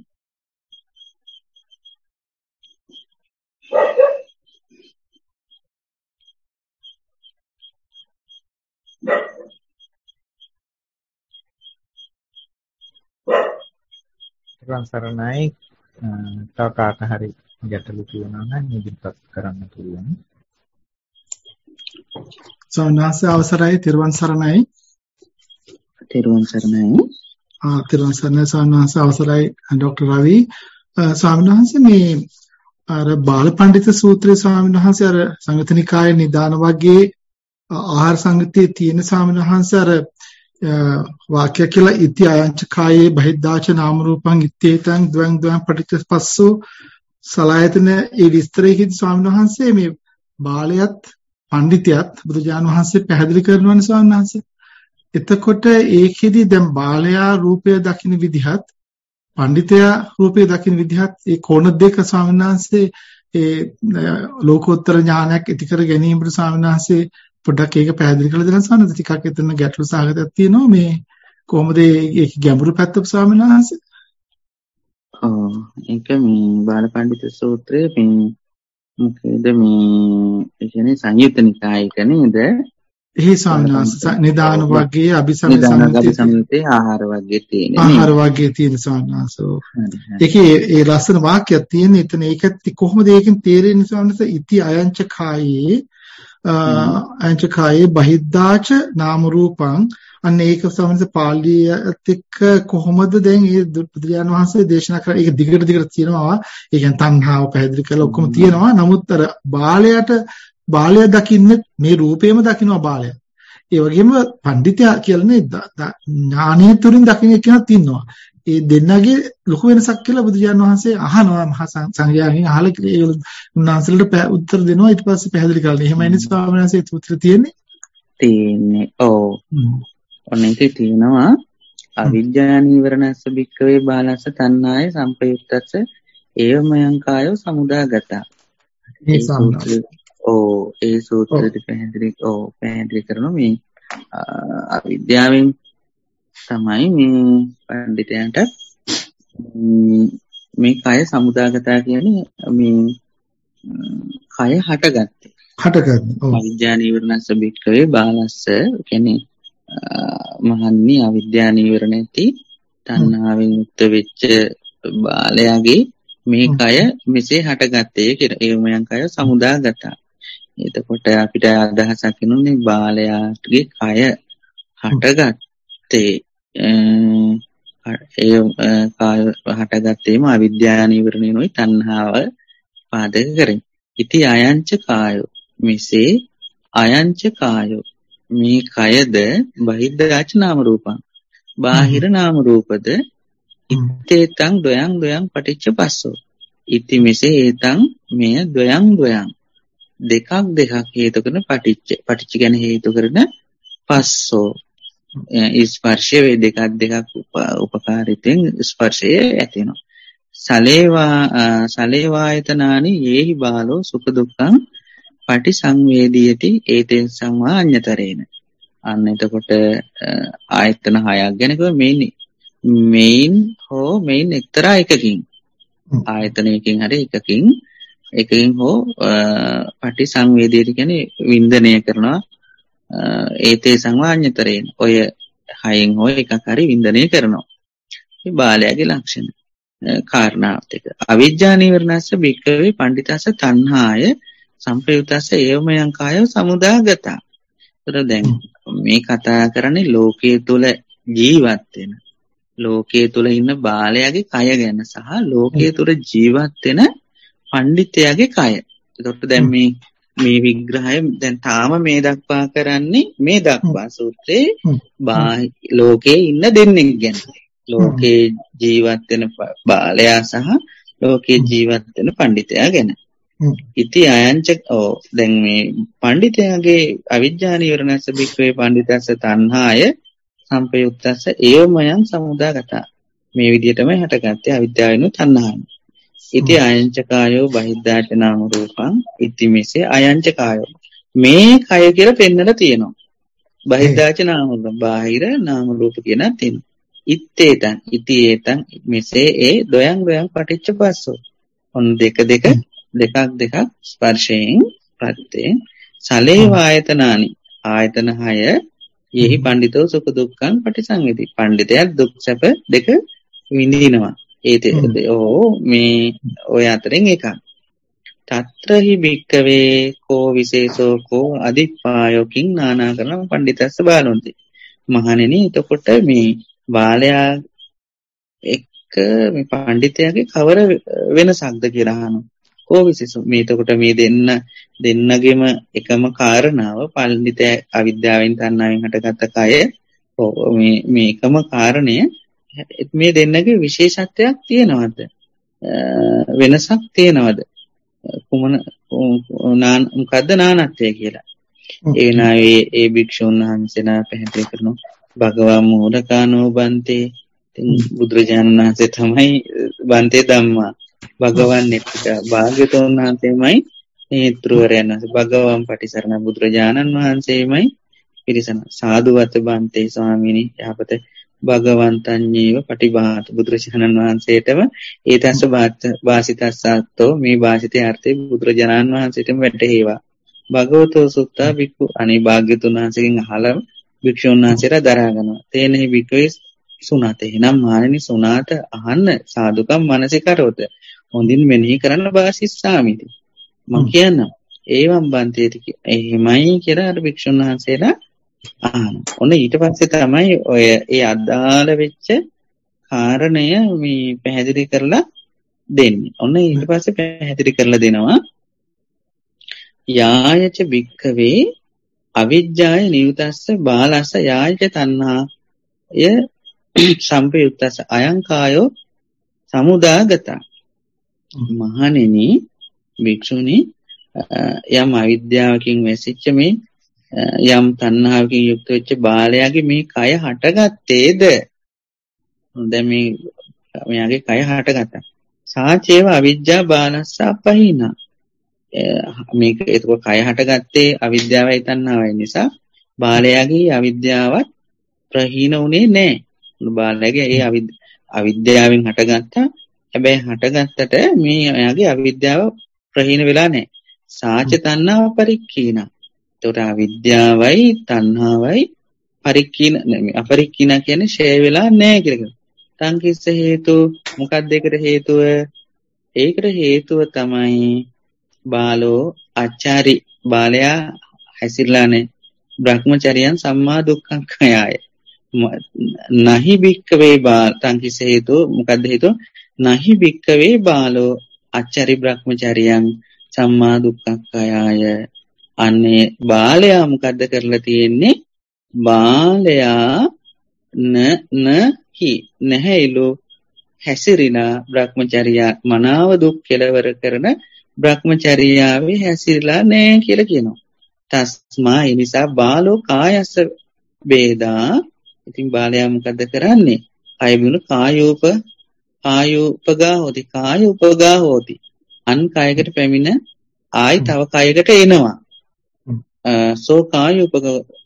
තිරුවන් සරණයි. තව කාට හරි ගැටලු තියෙනවා නම් ඉදිරිපත් කරන්න පුළුවන්. ස්වාමීන් වහන්සේ අවසරයි තිරුවන් සරණයි. තෙරුවන් සරණයි. තිරුවන් සරණයි ස්වාමීන් වහන්සේ අවසරයි ડોક્ટર රවි. ස්වාමීන් වහන්සේ මේ අර බාලපඬිත සූත්‍රයේ ස්වාමීන් වහන්සේ අර සංයුතනිකායේ නිදාන වර්ගයේ ආහාර සංගතියේ තියෙන ස්වාමීන් වහන්සේ අර වාක්‍ය කියලා ඉති අයංච කායේ බහිද්ධාච නාම රූපං ඉත්තේතං ද්වං ද්වං පටිච්චසපස්සෝ සලආයතන ඒ විස්තරයේදී ස්වාමීන් වහන්සේ මේ බාලයත් පඬිතයත් බුදුජාන විශ්වසේ පැහැදිලි කරනවානේ ස්වාමීන් වහන්සේ. එතකොට ඒකෙදි දැන් බාලයා රූපය දකින්න විදිහත් පඬිතයා රූපය දකින්න විදිහත් ඒ කෝණ දෙක ස්වාමීන් වහන්සේ ඒ ලෝකෝත්තර ඥානයක් ඇති කර ගැනීමට ස්වාමීන් වහන්සේ පොඩ්ඩක් ඒක පැහැදිලි කරලා දෙන්න ස්වාමීන් වහන්සේ. ටිකක් එතන ගැටලු සහගතයක් තියෙනවා. මේ කොහොමද ඒක ගැඹුරු පැත්ත ස්වාමීන් වහන්සේ? ඒක මේ බාලපඬිත සූත්‍රයේ මේ මොකේද මේ ඒ කියන්නේ සංයුත්ත නිකායක නේද? එහි ස්වාමීන් වහන්සේ නිදාන වර්ගයේ අபிසමයේ ආහාර වර්ගයේ තියෙන ආහාර වර්ගයේ තියෙන ස්වාමීන් වහන්සේ. ඒකේ ඒ ලස්සන වාක්‍යයක් තියෙන. එතන ඒකත් කොහොමද ඒකෙන් තේරෙන්නේ ස්වාමීන් වහන්සේ? ඉති අයංච කායේ අයංච කායේ බහිද්ධාච නාම රූපං. අන්න ඒක ස්වාමීන් වහන්සේ පාළියත් එක්ක කොහොමද දැන් මේ බුදුරජාණන් වහන්සේ දේශනා කරා? ඒක දිගට තියෙනවා. ඒ කියන්නේ තණ්හාව පැහැදිලි කරලා ඔක්කොම තියෙනවා. නමුත් අර බාලය දකින්නේ මේ රූපේම දකින්නවා බාලය. ඒ වගේම පඬිතයා කියලානේ ඥානීය තුරින් දකින්න කෙනෙක් ඉන්නවා. ඒ දෙන්නගේ ලොකු වෙනසක් කියලා බුදුජාණන් වහන්සේ අහනවා මහා සංඝයාගෙන් අහලා ඒ උන්වහන්සේලට උත්තර දෙනවා. ඊට පස්සේ පැහැදිලි කරලා එහෙමයි නේ ස්වාමීන් වහන්සේ උත්තර තියෙන්නේ. ඔව්. ඔන්නේක තියෙනවා අවිජ්ජා නීවරණස්ස භික්ඛවේ බාලස්ස තණ්හාය සම්පයුක්තස්ස ඒවමයං කායෝ සමුදාගතා. ඒ සූත්‍රෙදි පැහැදිලි කරන මේ අවිද්‍යාවෙන් තමයි මේ පඬිතයන්ට මේ කය සමුදාගතා කියන්නේ මේ කය හටගන්නේ. අවිද්‍යා නීවරණස්ස භික්ඛවේ බාලස්ස කියන්නේ මහන්නි අවිද්‍යා නීවරණ ඇති තණ්හාවෙන් යුක්ත වෙච්ච බාලයාගේ මේ කය මෙසේ හටගත්තේ කියලා. ඒවමයන් කය සමුදාගතා. එතකොට අපිට අදහසක් එනුනේ බාලයාගේ කය හටගත්තේ ඒ කය හටගත්තේම අවිද්‍යා නීවරණේනොයි තණ්හාව පාදක කරගෙන. ඉති අයංච කායෝ මෙසේ අයංච කායෝ මේ කයද බහිද්ධාච නාම රූපං බාහිර නාම රූපද ඉත්තේතං ද්වයං පටිච්ච පස්සෝ. ඉති මෙසේ ඒතං මෙය ද්වයං දෙකක් හේතු කරන පටිච්ච ගැන හේතු කරන පස්සෝ ස්පර්ශය වේ දෙකක් උපකාරිතෙන් ස්පර්ශය ඇති වෙනවා. සලේවායතනානි යේහි බාලෝ සුඛ දුක්ඛං පටිසංවේදීයති ඒතෙන් සංවාඤ්ඤතරේන. අන්න එතකොට ආයතන හයක් ගැන මෙයින් එක්තරා එකකින් ආයතනයකින් හරි එකකින් හෝ පටිසංවේදීයති කියන්නේ වින්දනය කරනවා. ඒතේ සංවාඤ්ඤතරේන ඔය හයෙන් හෝ එකක් හරි වින්දනය කරනවා. මේ බාලයාගේ ලක්ෂණ කාරණාවත් එක. අවිජ්ජා නීවරණස්ස භික්ඛවේ පණ්ඩිතස්ස තණ්හාය සම්පයුතස්ස ඒවමයං කායෝ සමුදාගතා. ඒතර දැන් මේ කතා කරන්නේ ලෝකයේ තුල ජීවත් වෙන ලෝකයේ තුල ඉන්න බාලයාගේ කය ගැන සහ ලෝකයේ තුල ජීවත් වෙන පණ්ඩිතයාගේ කය. ඒකට දැන් මේ විග්‍රහය දැන් තාම මේ දක්වා කරන්නේ මේ දක්වා සූත්‍රයේ ලෝකයේ ඉන්න දෙන්නෙක් ගැන. ලෝකයේ ජීවත් වෙන බාලයා සහ ලෝකයේ ජීවත් වෙන පණ්ඩිතයා ගැන. ඉති අයංච දැන් මේ පණ්ඩිතයාගේ අවිජ්ජා නීවරණස්ස භික්ඛවේ පණ්ඩිතස්ස තණ්හාය සම්පයුක්තස්ස ඒවමයන් සමුදාගතා. මේ විදිහටම හටගත්තේ අවිද්‍යාවෙන් තණ්හාවෙන්. ඉති අයංච කායෝ බහිද්ධාච නාම රූපං ඉති මෙසේ අයංච කායෝ මේ කය කියලා පෙන්නලා තියෙනවා. බහිද්ධාච නාම රූප බාහිර නාම රූප කියන තියෙනවා. ඉත්තේතං ඉති ඒතං මෙසේ ඒ ද්වයං පටිච්ච පස්සෝ. ඔන්න දෙකක් ස්පර්ශයෙන් ප්‍රත්‍යයෙන් සලේවායතනානි ආයතන 6 යෙහි පඬිතෝ සුඛ දුක්ඛං පටිසංවේදී. පඬිතයා දුක් සැප දෙක විඳිනවා. මේ ඔය අතරින් එකක්. තත්‍රහි භික්කවේ කෝ විශේෂෝ කෝ අදිප්පායෝ කිං නානාකරණං පණ්ඩිතස්ස බාලොන්ති. මහණෙනි එතකොට මේ බාලයා එක්ක මේ පණ්ඩිතයාගේ කවර වෙනසක්ද කියලා අහනවා. කෝ විශේෂෝ මේ එතකොට මේ දෙන්නගෙම එකම කාරණාව පණ්ඩිතයා අවිද්‍යාවෙන් තණ්හාවෙන් හටගත්ත කය මේ එකම කාරණය මේ දෙන්නගේ විශේෂත්වයක් තියෙනවද? වෙනසක් තියෙනවද? මොකද්ද නානත්වය කියලා. ඒ භික්ෂුන් වහන්සේලා පැහැදිලි කරනවා භගවා මූලකානෝ බන්තේ. බුදුරජාණන් වහන්සේ තමයි බන්තේ ධම්මා. භගවන් එක්ක භාග්‍යවතුන් වහන්සේමයි නේත්‍රවරයන් වහන්සේ. භගවන් පටිසරණ බුදුරජාණන් වහන්සේමයි පිරිසන. සාදුවත බන්තේ ස්වාමීනි යහපත භගවන්තඤ්ඤේව පටිභාත. බුදුරජාණන් වහන්සේටම ඒතස්ස වාසිතස්සත්තෝ මේ වාසිතේ අර්ථය බුදුරජාණන් වහන්සේටම වැටහෙවා. භගවතෝ සුත්තා භික්ඛු අනේ භාග්‍යතුන් වහන්සේගෙන් අහලා භික්ෂුන් වහන්සේලා දරා ගන්නවා. තේනෙහි භික්ඛවේ සුණත. එහෙනම් මානෙනි සුණාත අහන්න සාදුකම් මනසිකරොත. හොඳින් මෙනෙහි කරන්න වාසිස්සාමිති. මම කියනවා ඒවම් බන්තේති එහෙමයි කියලා අර භික්ෂුන් වහන්සේලා අහනවා. ඔන්න ඊට පස්සේ තමයි ඔය ඒ අදාළ වෙච්ච කාරණය මේ පැහැදිලි කරලා දෙන්නේ. ඔන්න ඊට පස්සේ පැහැදිලි කරලා දෙනවා යායච භික්ඛවේ අවිජ්ජාය නියුතස්ස බාලස්ස යායච තණ්හාය සම්පයුක්තස්ස අයං කායෝ සමුදාගතා. මහණෙනි භික්ෂුනි යම් අවිද්‍යාවකින් වැසිච්ච මේ යම් තණ්හාවකින් යුක්ත වෙච්ච බාලයාගේ මේ කය හටගත්තේද? දැන් මෙයාගේ කය හටගත්තා. සාචේව අවිජ්ජා බාලස්ස අපහිනා. මේක එතකොට කය හටගත්තේ අවිද්‍යාවයි තණ්හාවයි නිසා බාලයාගේ අවිද්‍යාවත් ප්‍රහීන වුණේ නැහැ. බාලයාගේ ඒ අවිද්‍යාවෙන් හටගත්තා. හැබැයි හටගත්තට මේ එයාගේ අවිද්‍යාව ප්‍රහීන වෙලා නැහැ. සාච තණ්හාව පරික්ඛීන. එතකොට අවිද්‍යාවයි තණ්හාවයි පරික්ඛීන අපරික්ඛීන කියන්නේ ෂේ වෙලා නැහැ කියලා. සංකිස්ස හේතු මොකක්ද ඒකට හේතුව? ඒකට හේතුව තමයි බාලෝ ආචාරි බාලයා හැසිරලානේ බ්‍රහ්මචර්යයන් සම්මා දුක්ඛංකයය. නහි භික්ඛවේ බාල සංකිස්ස හේතු මොකක්ද හේතුව? නහි භික්ඛවේ බාලෝ ආචාරි බ්‍රහ්මචර්යයන් සම්මා දුක්ඛංකයය. අනේ බාලයා මොකද්ද කරලා තියෙන්නේ? බාලයා නහි නැහැලු හැසිරිලා බ්‍රහ්මචර්යා මනාව දුක් කෙලවර කරන බ්‍රහ්මචර්යාවේ හැසිරලා නැහැ කියලා කියනවා. තස්මා ඒ නිසා බාලෝ කායස්ස වේදා. ඉතින් බාලයා මොකද්ද කරන්නේ? කය බිනු කායෝපගා හොති. අන් කයකට පැමිණ ආයි තව කයකට එනවා. සෝ කායෝපග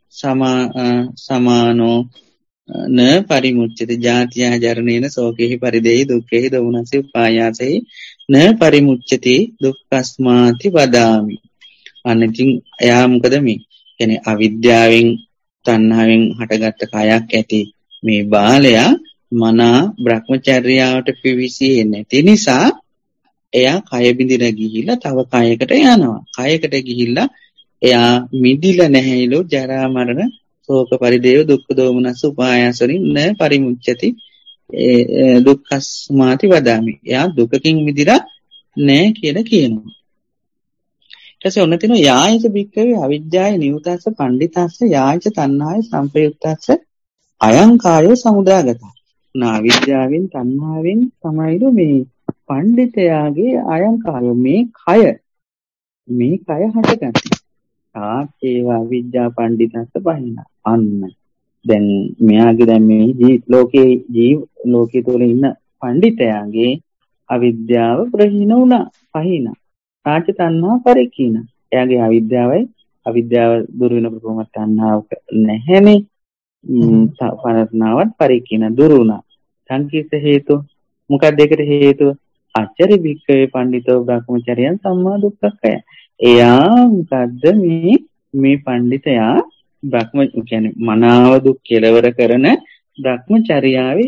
සමානෝ න පරිමුච්ඡති ජාතිය ජරණේන සෝකේහි පරිදේහි දුක්ඛේහි දෝමනසි උපායාසෙහි න පරිමුච්ඡති දුක්ඛස්මාති වදාමි. අනිතින් එයා මොකද මේ කියන්නේ අවිද්‍යාවෙන් තණ්හාවෙන් හටගත්ත කයක් ඇති මේ බාලයා මනා බ්‍රහ්මචර්යාවට පිවිසියේ නැති නිසා එයා කය බිඳින ගිහිල්ලා තව කයකට යනවා. කයකට ගිහිල්ලා එයා මිදිලා නැහැලු ජරා මරණ ශෝක පරිදේව දුක්ඛ දෝමනස උපායාස වලින් න පරිමුච්ඡති දුක්ඛස්මාති වදාමි. එයා දුකකින් මිදිලා නැහැ කියලා කියනවා. ඊට පස්සේ ඔන්න තියෙනවා යායච භික්ඛවේ අවිජ්ජාය නියුතස්ස පණ්ඩිතස්ස යායච තණ්හාය සංපයුක්තස්ස අයං කායෝ සමුදාගත. නාවිද්‍යාවෙන් තණ්හාවෙන් තමයිලු මේ පණ්ඩිතයාගේ අයං කායෝ මේ කය හටගන්නේ. ආචේවා විද්‍යා පණ්ඩිතස්ස පහින. අන්න දැන් මෙයාගේ දැන් මේ ලෝකයේ තුල ඉන්න පණ්ඩිතයාගේ අවිද්‍යාව ප්‍රහීන වුණා. පහින. සාච තණ්හා පරික්ඛීන. එයාගේ අවිද්‍යාව දුරු වෙන ප්‍රකෝම තණ්හාව නැහැනේ. පරණාවත් පරික්ඛීන දුරු වුණා. සංකීර්ත හේතු මොකක්ද ඒකට හේතුව? ආචාර්ය භික්ඛවේ පණ්ඩිතෝ බ්‍රහ්මචර්යයන් සම්මා දුක්ඛය. එයා මොකද්ද මේ පණ්ඩිතයා කියන්නේ මනාව දුක් කෙලවර කරන බ්‍රහ්මචර්යාවේ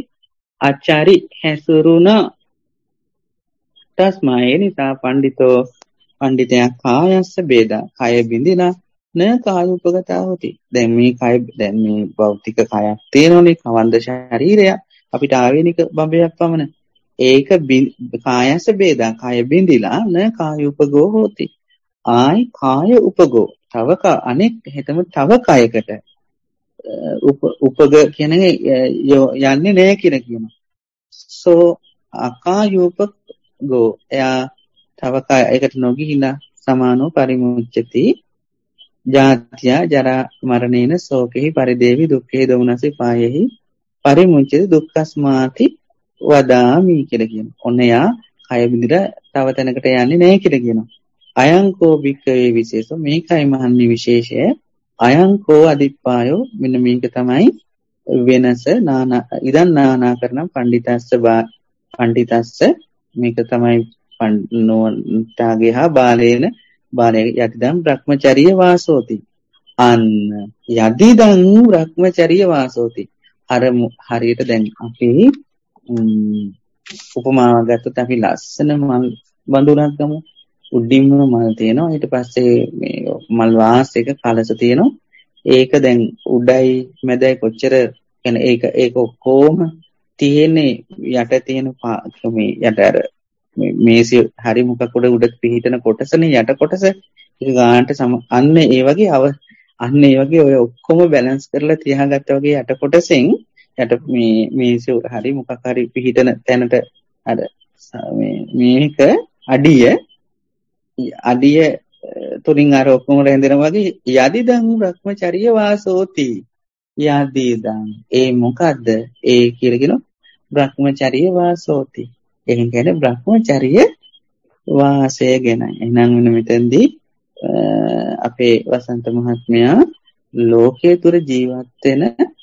ආචාරි හැසිරුණා. තස්මා ඒ නිසා පණ්ඩිතෝ පණ්ඩිතයා කායස්ස බේදා කය බිඳිලා න කාය උපගතා හොති. දැන් මේ භෞතික කයක් තියෙනෝනේ කවන්ද ශරීරය අපිට ආවේනික බඹයක් පමණ. ඒක කායස්ස බේදා කය බිඳිලා න කාය උපගෝ හොති. ආයි කාය උපගෝ තව අනෙක් හිතම තව කයකට උපග කියන්නේ යන්නේ නැහැ කියලා කියනවා. සෝ අකායූපගෝ එයා තව කයකට නොගිහිලා සමානෝ පරිමුච්ඡති ජාත්‍ය ජරා මරණේන සෝකෙහි පරිදේවි දුක්ඛේ දෝමනසේ පායෙහි පරිමුච්ඡති දුක්ඛස්මාති වදාමි කියලා කියනවා. ඔන්න එයා කය බිඳලා තව තැනකට යන්නේ නැහැ කියලා කියනවා. අයංකෝ වික්ඛවේ විශේෂෝ මේකයි මහන්නේ විශේෂය. අයංකෝ අදිප්පායෝ මෙන්න මේක තමයි වෙනස ඉදන් නානාකරණ පණ්ඩිතස්ස මේක තමයි පණ්ඩෝන්තාගේ හා බාලයේ යතිදම් බ්‍රහ්මචර්ය වාසෝති. අන්න යදිදම් බ්‍රහ්මචර්ය වාසෝති. අර හරියට දැන් අපි උපමාවක් ගත්තොත් අපි ලස්සන මල් බඳුනක් ගමු. උඩින්ම මල් තියෙනවා. ඊට පස්සේ මේ මල් වාසයක කලස තියෙනවා. ඒක දැන් උඩයි මැදයි කොච්චර කියන්නේ ඒක ඔක්කොම තියෙන්නේ යට තියෙන මේ යට අර මේසෙ හරි මුඛ උඩ පිහිටන කොටසනේ යට කොටස. ඒක ගානට අන්න ඒ වගේ ඔය ඔක්කොම බැලන්ස් කරලා තියාගත්තා වගේ යට කොටසෙන් යට මේ මේසෙ හරි මුඛ හරි පිහිටන තැනට අර මේක අඩිය තුලින් අර ඔක්කොම රැඳෙනවා වගේ යදිදං බ්‍රහ්මචර්ය වාසෝති. යදිදං ඒ මොකද්ද? ඒ කියලා කියනවා බ්‍රහ්මචර්ය වාසෝති. එහෙන් කියන්නේ බ්‍රහ්මචර්ය වාසය ගැන. එහෙනම් මෙතෙන්දී අපේ වසන්ත මහත්මයා ලෝකයේ තුර ජීවත් වෙන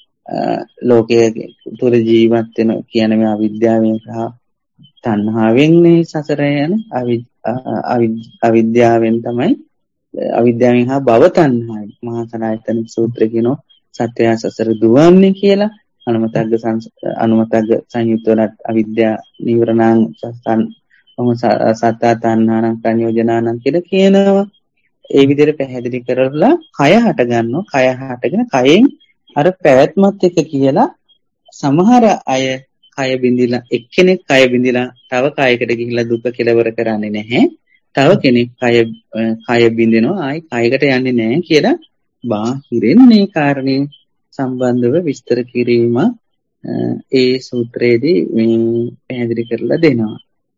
කියන මේ අවිද්‍යාවෙන් සහ තණ්හාවෙන් මේ සසර යන අවිද්‍යාවෙන් තමයි අවිද්‍යාවෙන් හා භව තණ්හායි මහා සලායතන සූත්‍රය කියනවා සත්‍ය සසර දුවන්නේ කියලා. අනුමතග්ග සංයුක්ත වල අවිද්‍යා නිවරණං සත්තා තණ්හානං සංයෝජනානං කියලා කියනවා. ඒ විදිහට පැහැදිලි කරලා කය හට ගන්නවා. කය හටගෙන කයෙන් අර පැවැත්මත් එක්ක කියලා සමහර අය කය බිඳිලා එක්කෙනෙක් කය බිඳිලා තව කයකට ගිහිල්ලා දුක කෙලවර කරන්නේ නැහැ. තව කෙනෙක් කය බිඳිනවා ආයි කයකට යන්නේ නැහැ කියලා බාහිරින් මේ කාරණේ සම්බන්ධව විස්තර කිරීම ඒ සූත්‍රයේදී මේ පැහැදිලි කරලා දෙනවා.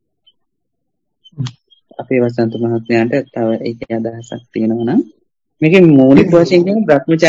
අපේ වසන්ත මහත්මයාට තව ඒකේ අදහසක් තියෙනවා නම් මේකේ මූලික වශයෙන් කියන්නේ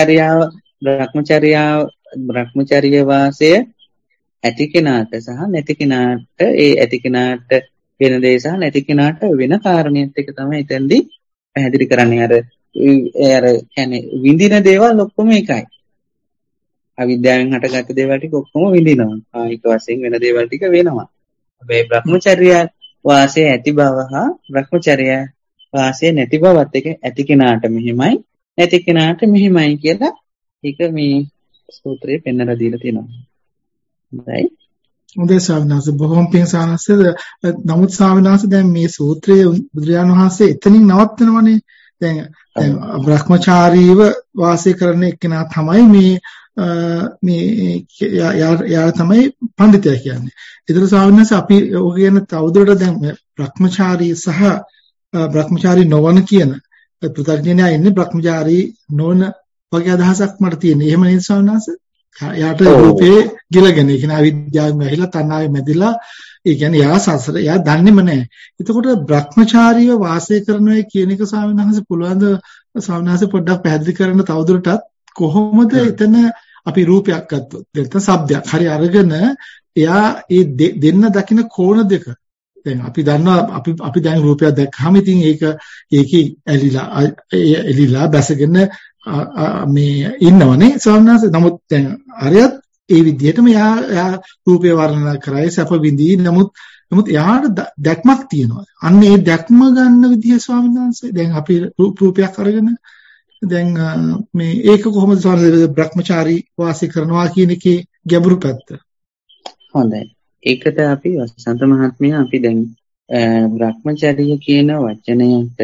බ්‍රහ්මචර්ය වාසය ඇති කෙනාට සහ නැති කෙනාට ඒ ඇති කෙනාට වෙන දේ සහ නැති කෙනාට වෙන කාරණයක් එක තමයි එතෙන්දී පැහැදිලි කරන්නේ. අර කියන්නේ විඳින දේවල් ඔක්කොම එකයි. අවිද්‍යාවෙන් හටගත්ත දේවල් ටික ඔක්කොම විඳිනවා. කායික වශයෙන් වෙන දේවල් ටික වෙනවා. හැබැයි බ්‍රහ්මචර්ය වාසය ඇති බව හා බ්‍රහ්මචර්ය වාසය නැති බවත් එක ඇති කෙනාට මෙහිමයි නැති කෙනාට මෙහිමයි කියලා ඒක මේ සූත්‍රයේ පෙන්වලා දීලා තියෙනවා. හොඳයි. හොඳයි ස්වාමීන් වහන්සේ බොහොම පිං සානස්සද. නමුත් ස්වාමීන් වහන්සේ දැන් මේ සූත්‍රයේ බුදුරජාණන් වහන්සේ එතනින් නවත්තනවනේ. දැන් බ්‍රහ්මචාරීව වාසය කරන එක්කෙනා තමයි මේ යා තමයි පඬිතයා කියන්නේ. ඒතර ස්වාමීන් වහන්සේ අපි ඔය කියන තවදුරටත් දැන් බ්‍රහ්මචාරී සහ බ්‍රහ්මචාරී නොවන කියන පෘථග්ජනයා ඉන්නේ බ්‍රහ්මචාරී නොවන වගේ අදහසක් මට තියෙනවා. එහෙම නේද ස්වාමීන් වහන්සේ? යාට රූපේ ගිලගෙන ඒ කියන්නේ අවිද්‍යාවෙන් වැහිලා තණ්හාවෙන් මැදිලා ඒ කියන්නේ යා සසර යා දන්නේම නැහැ. එතකොට බ්‍රහ්මචාරීව වාසය කරනවා කියන එක ස්වාමීන් වහන්සේ පුළුවන් ද ස්වාමීන් වහන්සේ පොඩ්ඩක් පැහැදිලි කරන්න තවදුරටත් කොහොමද එතන අපි රූපයක් ගත්තොත් නැත්නම් ශබ්දයක් හරි අරගෙන එයා ඒ දෙන්න දකින්න කෝණ දෙක දැන් අපි දන්නවා අපි දැන් රූපයක් දැක්කම ඉතින් ඒකේ එලිලා බැසගෙන මේ ඉන්නවනේ ස්වාමීන් වහන්සේ. නමුත් දැන් අරයත් ඒ විදිහටම යා රූපේ වර්ණනා කරයි සැප විඳී. නමුත් යාට දැක්මක් තියෙනවා. අන්න ඒ දැක්ම ගන්න විදිහ ස්වාමීන් වහන්සේ දැන් අපි රූපයක් අරගෙන දැන් මේ ඒක කොහොමද ස්වාමීන් බ්‍රහ්මචාරී වාසය කරනවා කියන එකේ ගැඹුරු පැත්ත. හොඳයි. ඒකට අපි වසන්ත මහත්මයා අපි දැන් බ්‍රහ්මචර්ය කියන වචනයට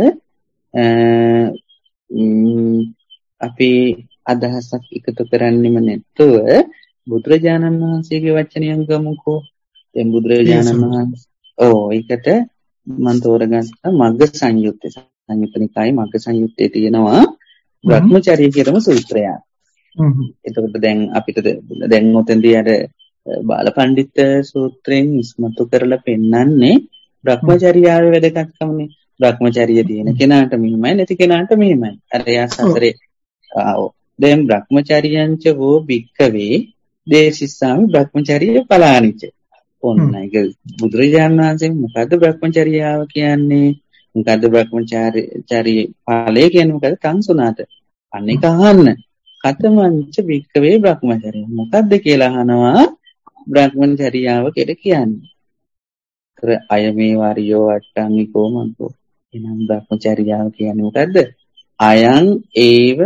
අපි අදහසක් එකතු කරන්නෙම නැතුව බුදුරජාණන් වහන්සේගේ වචනයක් ගමුකෝ. දැන් බුදුරජාණන් වහන්සේ ඒකට මම තෝරගත්තා මග්ග සංයුත්තේ. සංයුත්ත නිකායේ මග්ග සංයුත්තේ තියෙනවා බ්‍රහ්මචර්ය කියනම සූත්‍රයක්. එතකොට දැන් අපිට දැන් උතෙන්දී අර බාලපඬිත් සූත්‍රයෙන් ඉස්මතු කරලා පෙන්නන්නේ බ්‍රහ්මචර්යාවේ වැදගත්කමනේ. බ්‍රහ්මචර්ය තියෙන කෙනාට මෙහිමයි නැති කෙනාට මෙහිමයි. අර යා සතරේ දැන් බ්‍රහ්මචර්යංච වූ භික්ඛවේ දේශිස්සාමි බ්‍රහ්මචර්ය පලානිච. ඔන්න ඒක බුදුරජාණන් වහන්සේ මොකද්ද බ්‍රහ්මචර්යාව කියන්නේ? මොකද්ද බ්‍රහ්මචර්ය ඵලය කියන්නේ? මොකද්ද සංසුනාත? අනේක අහන්න. කතමංච භික්ඛවේ බ්‍රහ්මචර්ය. මොකද්ද කියලා අහනවා බ්‍රහ්මචර්යාව කියලා කියන්නේ. අයමේ වරියෝ අට්ඨංගිකෝ මන්තෝ. එනම් බ්‍රහ්මචර්යාව කියන්නේ මොකද්ද? අයං ඒව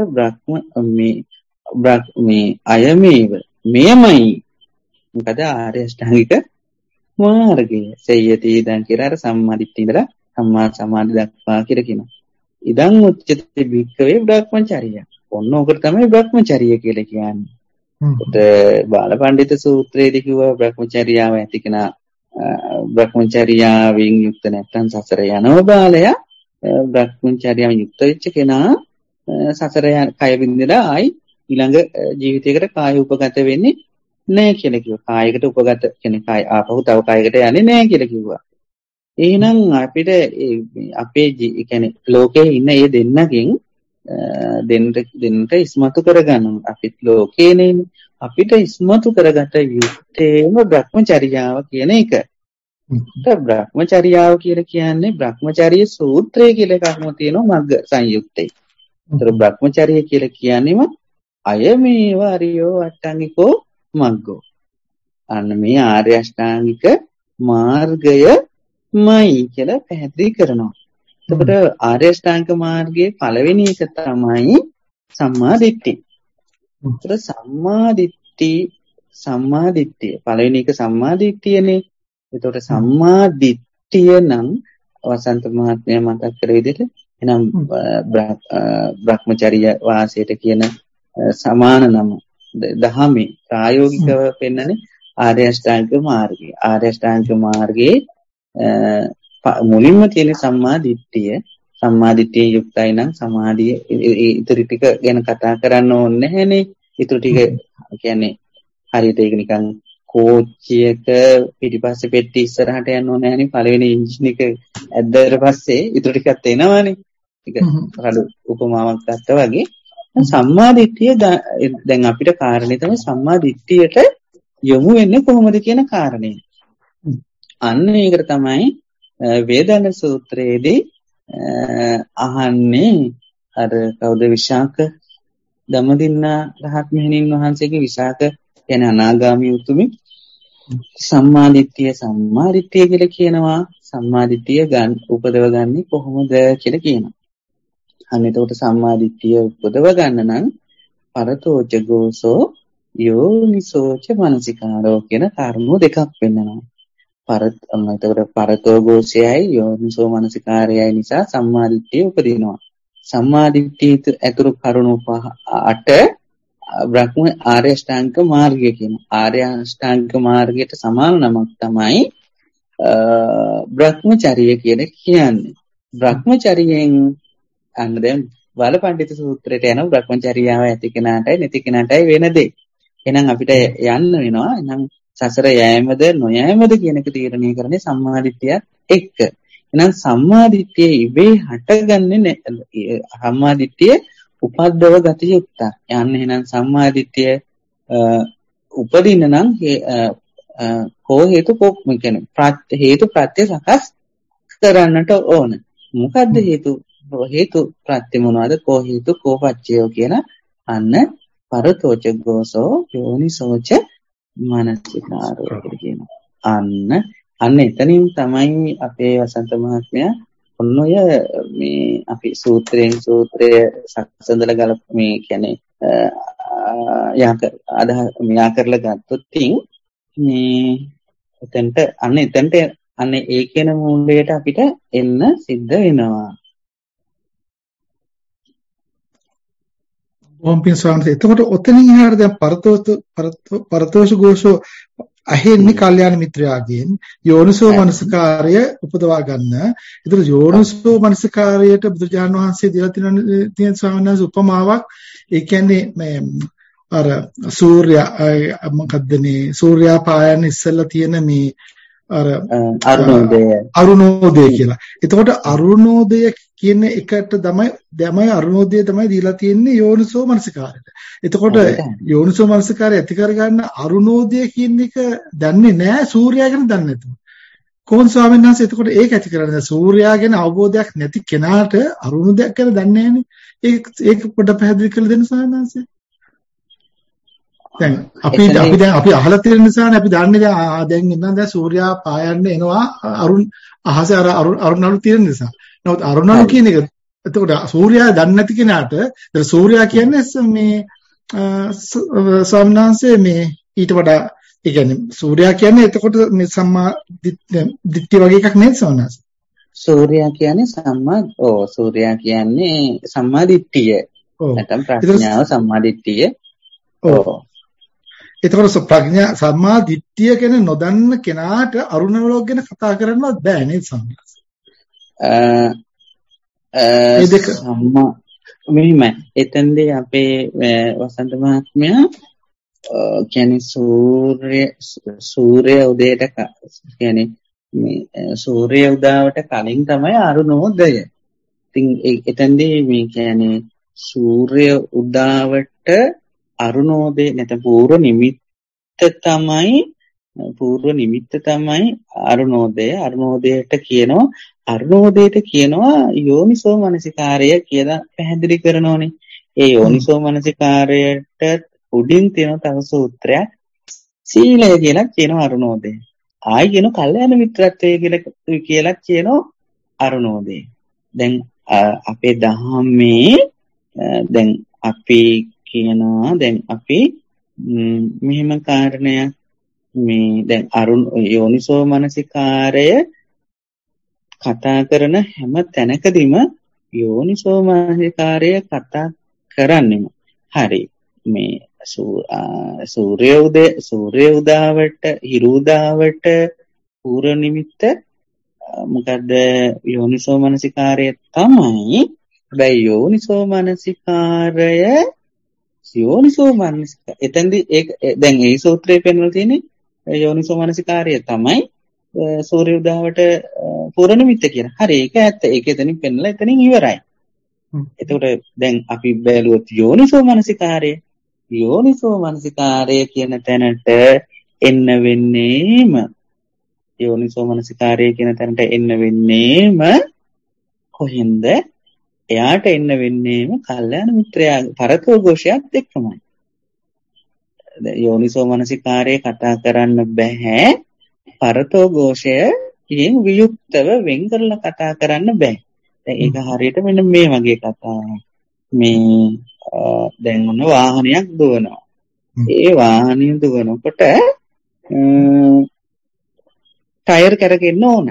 මේ අයමේව මෙයමයි. මොකද ආර්ය අෂ්ටාංගික මාර්ගය. සේයති ඉදන් කියලා අර සම්මාදිට්ඨිය ඉඳලා සම්මා සමාධි දක්වා කියලා කියනවා. ඉදන් උච්චති භික්ඛවේ බ්‍රහ්මචර්ය. ඔන්න ඔකට තමයි බ්‍රහ්මචර්ය කියලා කියන්නේ. බාලපඬිත සූත්‍රයේදී කිව්වා බ්‍රහ්මචර්යාව ඇති කෙනා බ්‍රහ්මචර්යාවෙන් යුක්ත නැත්නම් සසර යනවා බාලයා. බ්‍රහ්මචර්යාවෙන් යුක්ත වෙච්ච කෙනා සසර කය විඳලා ආයි ඊළඟ ජීවිතයකට කාය උපගත වෙන්නේ නැහැ කියලා කිව්වා. කායයකට උපගත කියන්නේ කාය ආපහු තව කායයකට යන්නේ නැහැ කියලා කිව්වා. එහෙනම් අපිට අපේ කියන්නේ ලෝකේ ඉන්න මේ දෙන්නගෙන් දෙන්නට ඉස්මතු කරගන්න අපිත් ලෝකේනේ අපිට ඉස්මතු කරගත යුත්තේම බ්‍රහ්මචර්යාව කියන එක. බ්‍රහ්මචර්යාව කියලා කියන්නේ බ්‍රහ්මචර්ය සූත්‍රය කියලා එකක්ම තියෙනවා මග්ග සංයුත්තේ. ඒතර බ්‍රහ්මචර්ය කියලා කියන්නේම අයමේව අරියෝ අට්ඨංගිකෝ මග්ගෝ. අන්න මේ ආර්ය අෂ්ටාංගික මාර්ගයමයි කියලා පැහැදිලි කරනවා. එතකොට ආර්ය අෂ්ටාංගික මාර්ගයේ පළවෙනි එක තමයි සම්මා දිට්ඨි. ඒතර සම්මා දිට්ඨිය පළවෙනි එක සම්මා දිට්ඨියනේ. එතකොට සම්මා දිට්ඨිය නම් වසන්ත මහත්මයා මතක් කර විදිහට එනම් බ්‍රහ්මචර්ය වාසයට කියන සමාන නම දහමේ ප්‍රායෝගිකව පෙන්වන්නේ ආර්ය අෂ්ටාංගික මාර්ගය. ආර්ය අෂ්ටාංගික මාර්ගයේ මුලින්ම තියෙන සම්මා දිට්ඨිය. සම්මා දිට්ඨිය යුක්තයි නම් සමාධිය ඉතිරි ටික ගැන කතා කරන්න ඕනේ නැහැනේ. ඉතිරි ටික කියන්නේ හරියට ඒක නිකන් කෝච්චියක පිටිපස්සේ පෙට්ටි ඉස්සරහට යන්න ඕනේ නැහැනේ. පළවෙනි එන්ජින් එක ඇද්දාට පස්සේ ඉතුරු ටිකක් එනවනේ. ඒක රළු උපමාවක් ගත්තා වගේ සම්මා දිට්ඨිය දැන් අපිට කාරණේ තමයි සම්මා දිට්ඨියට යොමු වෙන්නේ කොහොමද කියන කාරණේ. අන්න ඒකට තමයි වේදන සූත්‍රයේදී අහන්නේ අර කවුද විශාක ධම්මදින්නා රහත් මෙහෙණින් වහන්සේගේ විශාක කියන අනාගාමී උතුමේ සම්මාදිට්ඨිය කියලා කියනවා. සම්මාදිට්ඨිය උපදව ගන්නේ කොහොමද කියලා කියනවා. අන්න එතකොට සම්මාදිට්ඨිය උපදව ගන්න නම් පරතෝච ගෝසෝ යෝනිසෝච මනසිකාරෝ කියන කරුණු දෙකක් වෙන්නවා. එතකොට පරතෝ ගෝසයයි යෝනිසෝ මනසිකාරයයි නිසා සම්මාදිට්ඨිය උපදිනවා. සම්මාදිට්ඨිය ඇතුළු කරුණු 8 බ්‍රහ්ම ආර්ය අෂ්ටාංගික මාර්ගය කියන ආර්ය අෂ්ටාංගික මාර්ගයට සමාන නමක් තමයි බ්‍රහ්මචර්ය කියලා කියන්නේ. බ්‍රහ්මචර්යයෙන් අන්න දැන් බාලපඬිත සූත්‍රයට යන බ්‍රහ්මචර්යාව ඇති කෙනාටයි නැති කෙනාටයි වෙන දෙයක්. එහෙනම් අපිට යන්න වෙනවා. එහෙනම් සසර යෑමද නොයෑමද කියන එක තීරණය කරන්නේ සම්මාදිට්ඨියත් එක්ක. එහෙනම් සම්මාදිට්ඨිය ඉබේ හටගන්නේ සම්මාදිට්ඨිය උපද්දව ගත යුක්තක්. යන්න එහෙනම් සම්මාදිට්ඨිය උපදින්න නම් කෝ හේතු කියන්නේ හේතු ප්‍රත්‍ය සකස් කරන්නට ඕන. මොකද්ද හේතු ප්‍රත්‍ය මොනවද? කෝ හේතු කෝ පච්චයෝ කියන අන්න පරතෝච ගෝසෝ යෝනිසෝච මනසිකාරෝ කියනවා. අන්න එතනින් තමයි අපේ වසන්ත මහත්මයා ඔන්න ඔය මේ අපි සූත්‍රය සම්සඳලා ගලප මේ කියන්නේ යා කරලා ගත්තොත් මේ එතනට අනේ ඒ කියන මූලයට අපිට එන්න සිද්ධ වෙනවා. ඕම්පින් ස්වාමීන් එතකොට ඔතනින් එහාට දැන් පරතෝෂ ഘോഷෝ ඇහෙන්නේ කල්යාණ මිත්‍රයාගෙන් යෝනිසෝ මනසකාරය උපදවා ගන්න. ඒතර යෝනිසෝ මනසකාරයට බුදුජාණන් වහන්සේ දීලා තියෙන ස්වාමීන් වහන්සේ උපමාවක්. ඒ කියන්නේ මේ අර සූර්යා පායන ඉස්සෙල්ලා තියෙන මේ අර අරුණෝදය කියලා. එතකොට අරුණෝදය කියන එකට තමයි අරුණෝදය තමයි දීලා තියෙන්නේ යෝනිසෝ මනසිකාරයට. එතකොට යෝනිසෝ මනසිකාරය ඇති කරගන්න අරුණෝදය කියන එක දන්නේ නැහැ, සූර්යයා ගැන දන්නේ නැතුව. කොහොමද ස්වාමීන් වහන්සේ එතකොට ඒක ඇති කරන්නේ? සූර්යයා ගැන අවබෝධයක් නැති කෙනාට අරුණෝදයක් ගැන දන්නේ නැහැනේ. ඒක පොඩ්ඩක් පැහැදිලි කරලා දෙන්න ස්වාමීන් වහන්සේ. දැන් අපි අහලා තියෙන නිසානේ අපි දන්නේ දැන් ඉන්නම් දැන් සූර්යා පායන්න එනවා අහසේ අරුණලු තියෙන නිසා. නමුත් අරුණලු කියන එක එතකොට සූර්යා දන්නේ නැති කෙනාට දැන් සූර්යා කියන්නේ මේ සම්නාංශයේ මේ ඊට වඩා ඒ කියන්නේ සූර්යා කියන්නේ එතකොට මේ සම්මා දිට්ඨි වගේ එකක් නේද සම්නාංශ? සූර්යා කියන්නේ සූර්යා කියන්නේ සම්මා දිට්ඨිය. නැත්නම් ප්‍රඥාව සම්මා දිට්ඨිය. එතකොට ප්‍රඥා සම්මා දිට්ඨිය කියන නොදන්න කෙනාට අරුණවලෝක ගැන කතා කරන්නවත් බෑ නේද සම්මාස? ඒ දෙක සම්මා මෙහිමයි. එතෙන්දී අපේ වසන්ත මහත්මයා කියන්නේ සූර්ය උදේට කියන්නේ මේ සූර්ය උදාවට කලින් තමයි අරුණෝදය. ඉතින් එතෙන්දී මේ කියන්නේ සූර්ය උදාවට අරුණෝදය නැත්නම් පූර්ව නිමිත්ත තමයි අරුණෝදය. අරුණෝදයට කියනවා යෝනිසෝ මනසිකාරය කියලා පැහැදිලි කරනෝනේ. ඒ යෝනිසෝ මනසිකාරයට උඩින් තියෙන තව සූත්‍රයක් සීලය කියලා කියනවා අරුණෝදය. ආයි කියන කල්යාණ මිත්‍රත්වය කියලා කියනවා අරුණෝදය. දැන් අපේ දහමේ දැන් අපි කියනවා දැන් අපි මෙහෙම කාරණයක් මේ දැන් යෝනිසෝ මනසිකාරය කතා කරන හැම තැනකදීම යෝනිසෝ මනසිකාරය කතා කරන්නෙම හරි මේ සූර්ය උදාවට හිරු උදාවට පූර්ව නිමිත්ත මොකද යෝනිසෝ මනසිකාරය තමයි. හැබැයි යෝනිසෝ මනසිකාරය එතෙන්දී ඒක දැන් ඒ සූත්‍රයේ පෙන්වලා තියෙන්නේ යෝනිසෝ මනසිකාරය තමයි සූර්ය උදාවට පූර්ව නිමිත්ත කියලා. හරි ඒක ඇත්ත. ඒක එතනින් පෙන්වලා එතනින් ඉවරයි. එතකොට දැන් අපි බැලුවොත් යෝනිසෝ මනසිකාරය කියන තැනට එන්න වෙන්නේම කොහෙන්ද? එයාට එන්න වෙන්නේම කල්යාණ මිත්‍රයා පරතෝ ഘോഷයත් එක්කමයි. යෝනිසෝ මනසිකාරය කතා කරන්න බෑ. පරතෝ ഘോഷයෙන් වියුක්තව වෙන් කරලා කතා කරන්න බෑ. දැන් ඒක හරියට මෙන්න මේ වගේ කතාවක්. මේ දැන් ඔන්න වාහනයක් දුවනවා. ඒ වාහනය දුවනකොට ටයර් කරකෙන්න ඕන.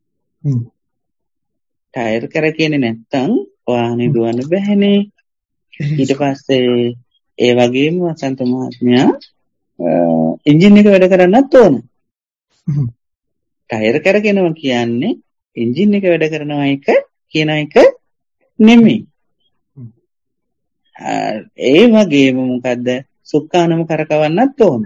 ටයර් කරකෙන්නේ නැත්තම් වාහනේ දුවන්න බැහැනේ. ඊට පස්සේ ඒ වගේම වසන්ත මහත්මයා එන්ජින් එක වැඩ කරන්නත් ඕන. ටයර් කරගෙනවා කියන්නේ එන්ජින් එක වැඩ කරනවා එක කියන එක නෙමෙයි. ඒ වගේම මොකද්ද සුක්කානම කරකවන්නත් ඕන.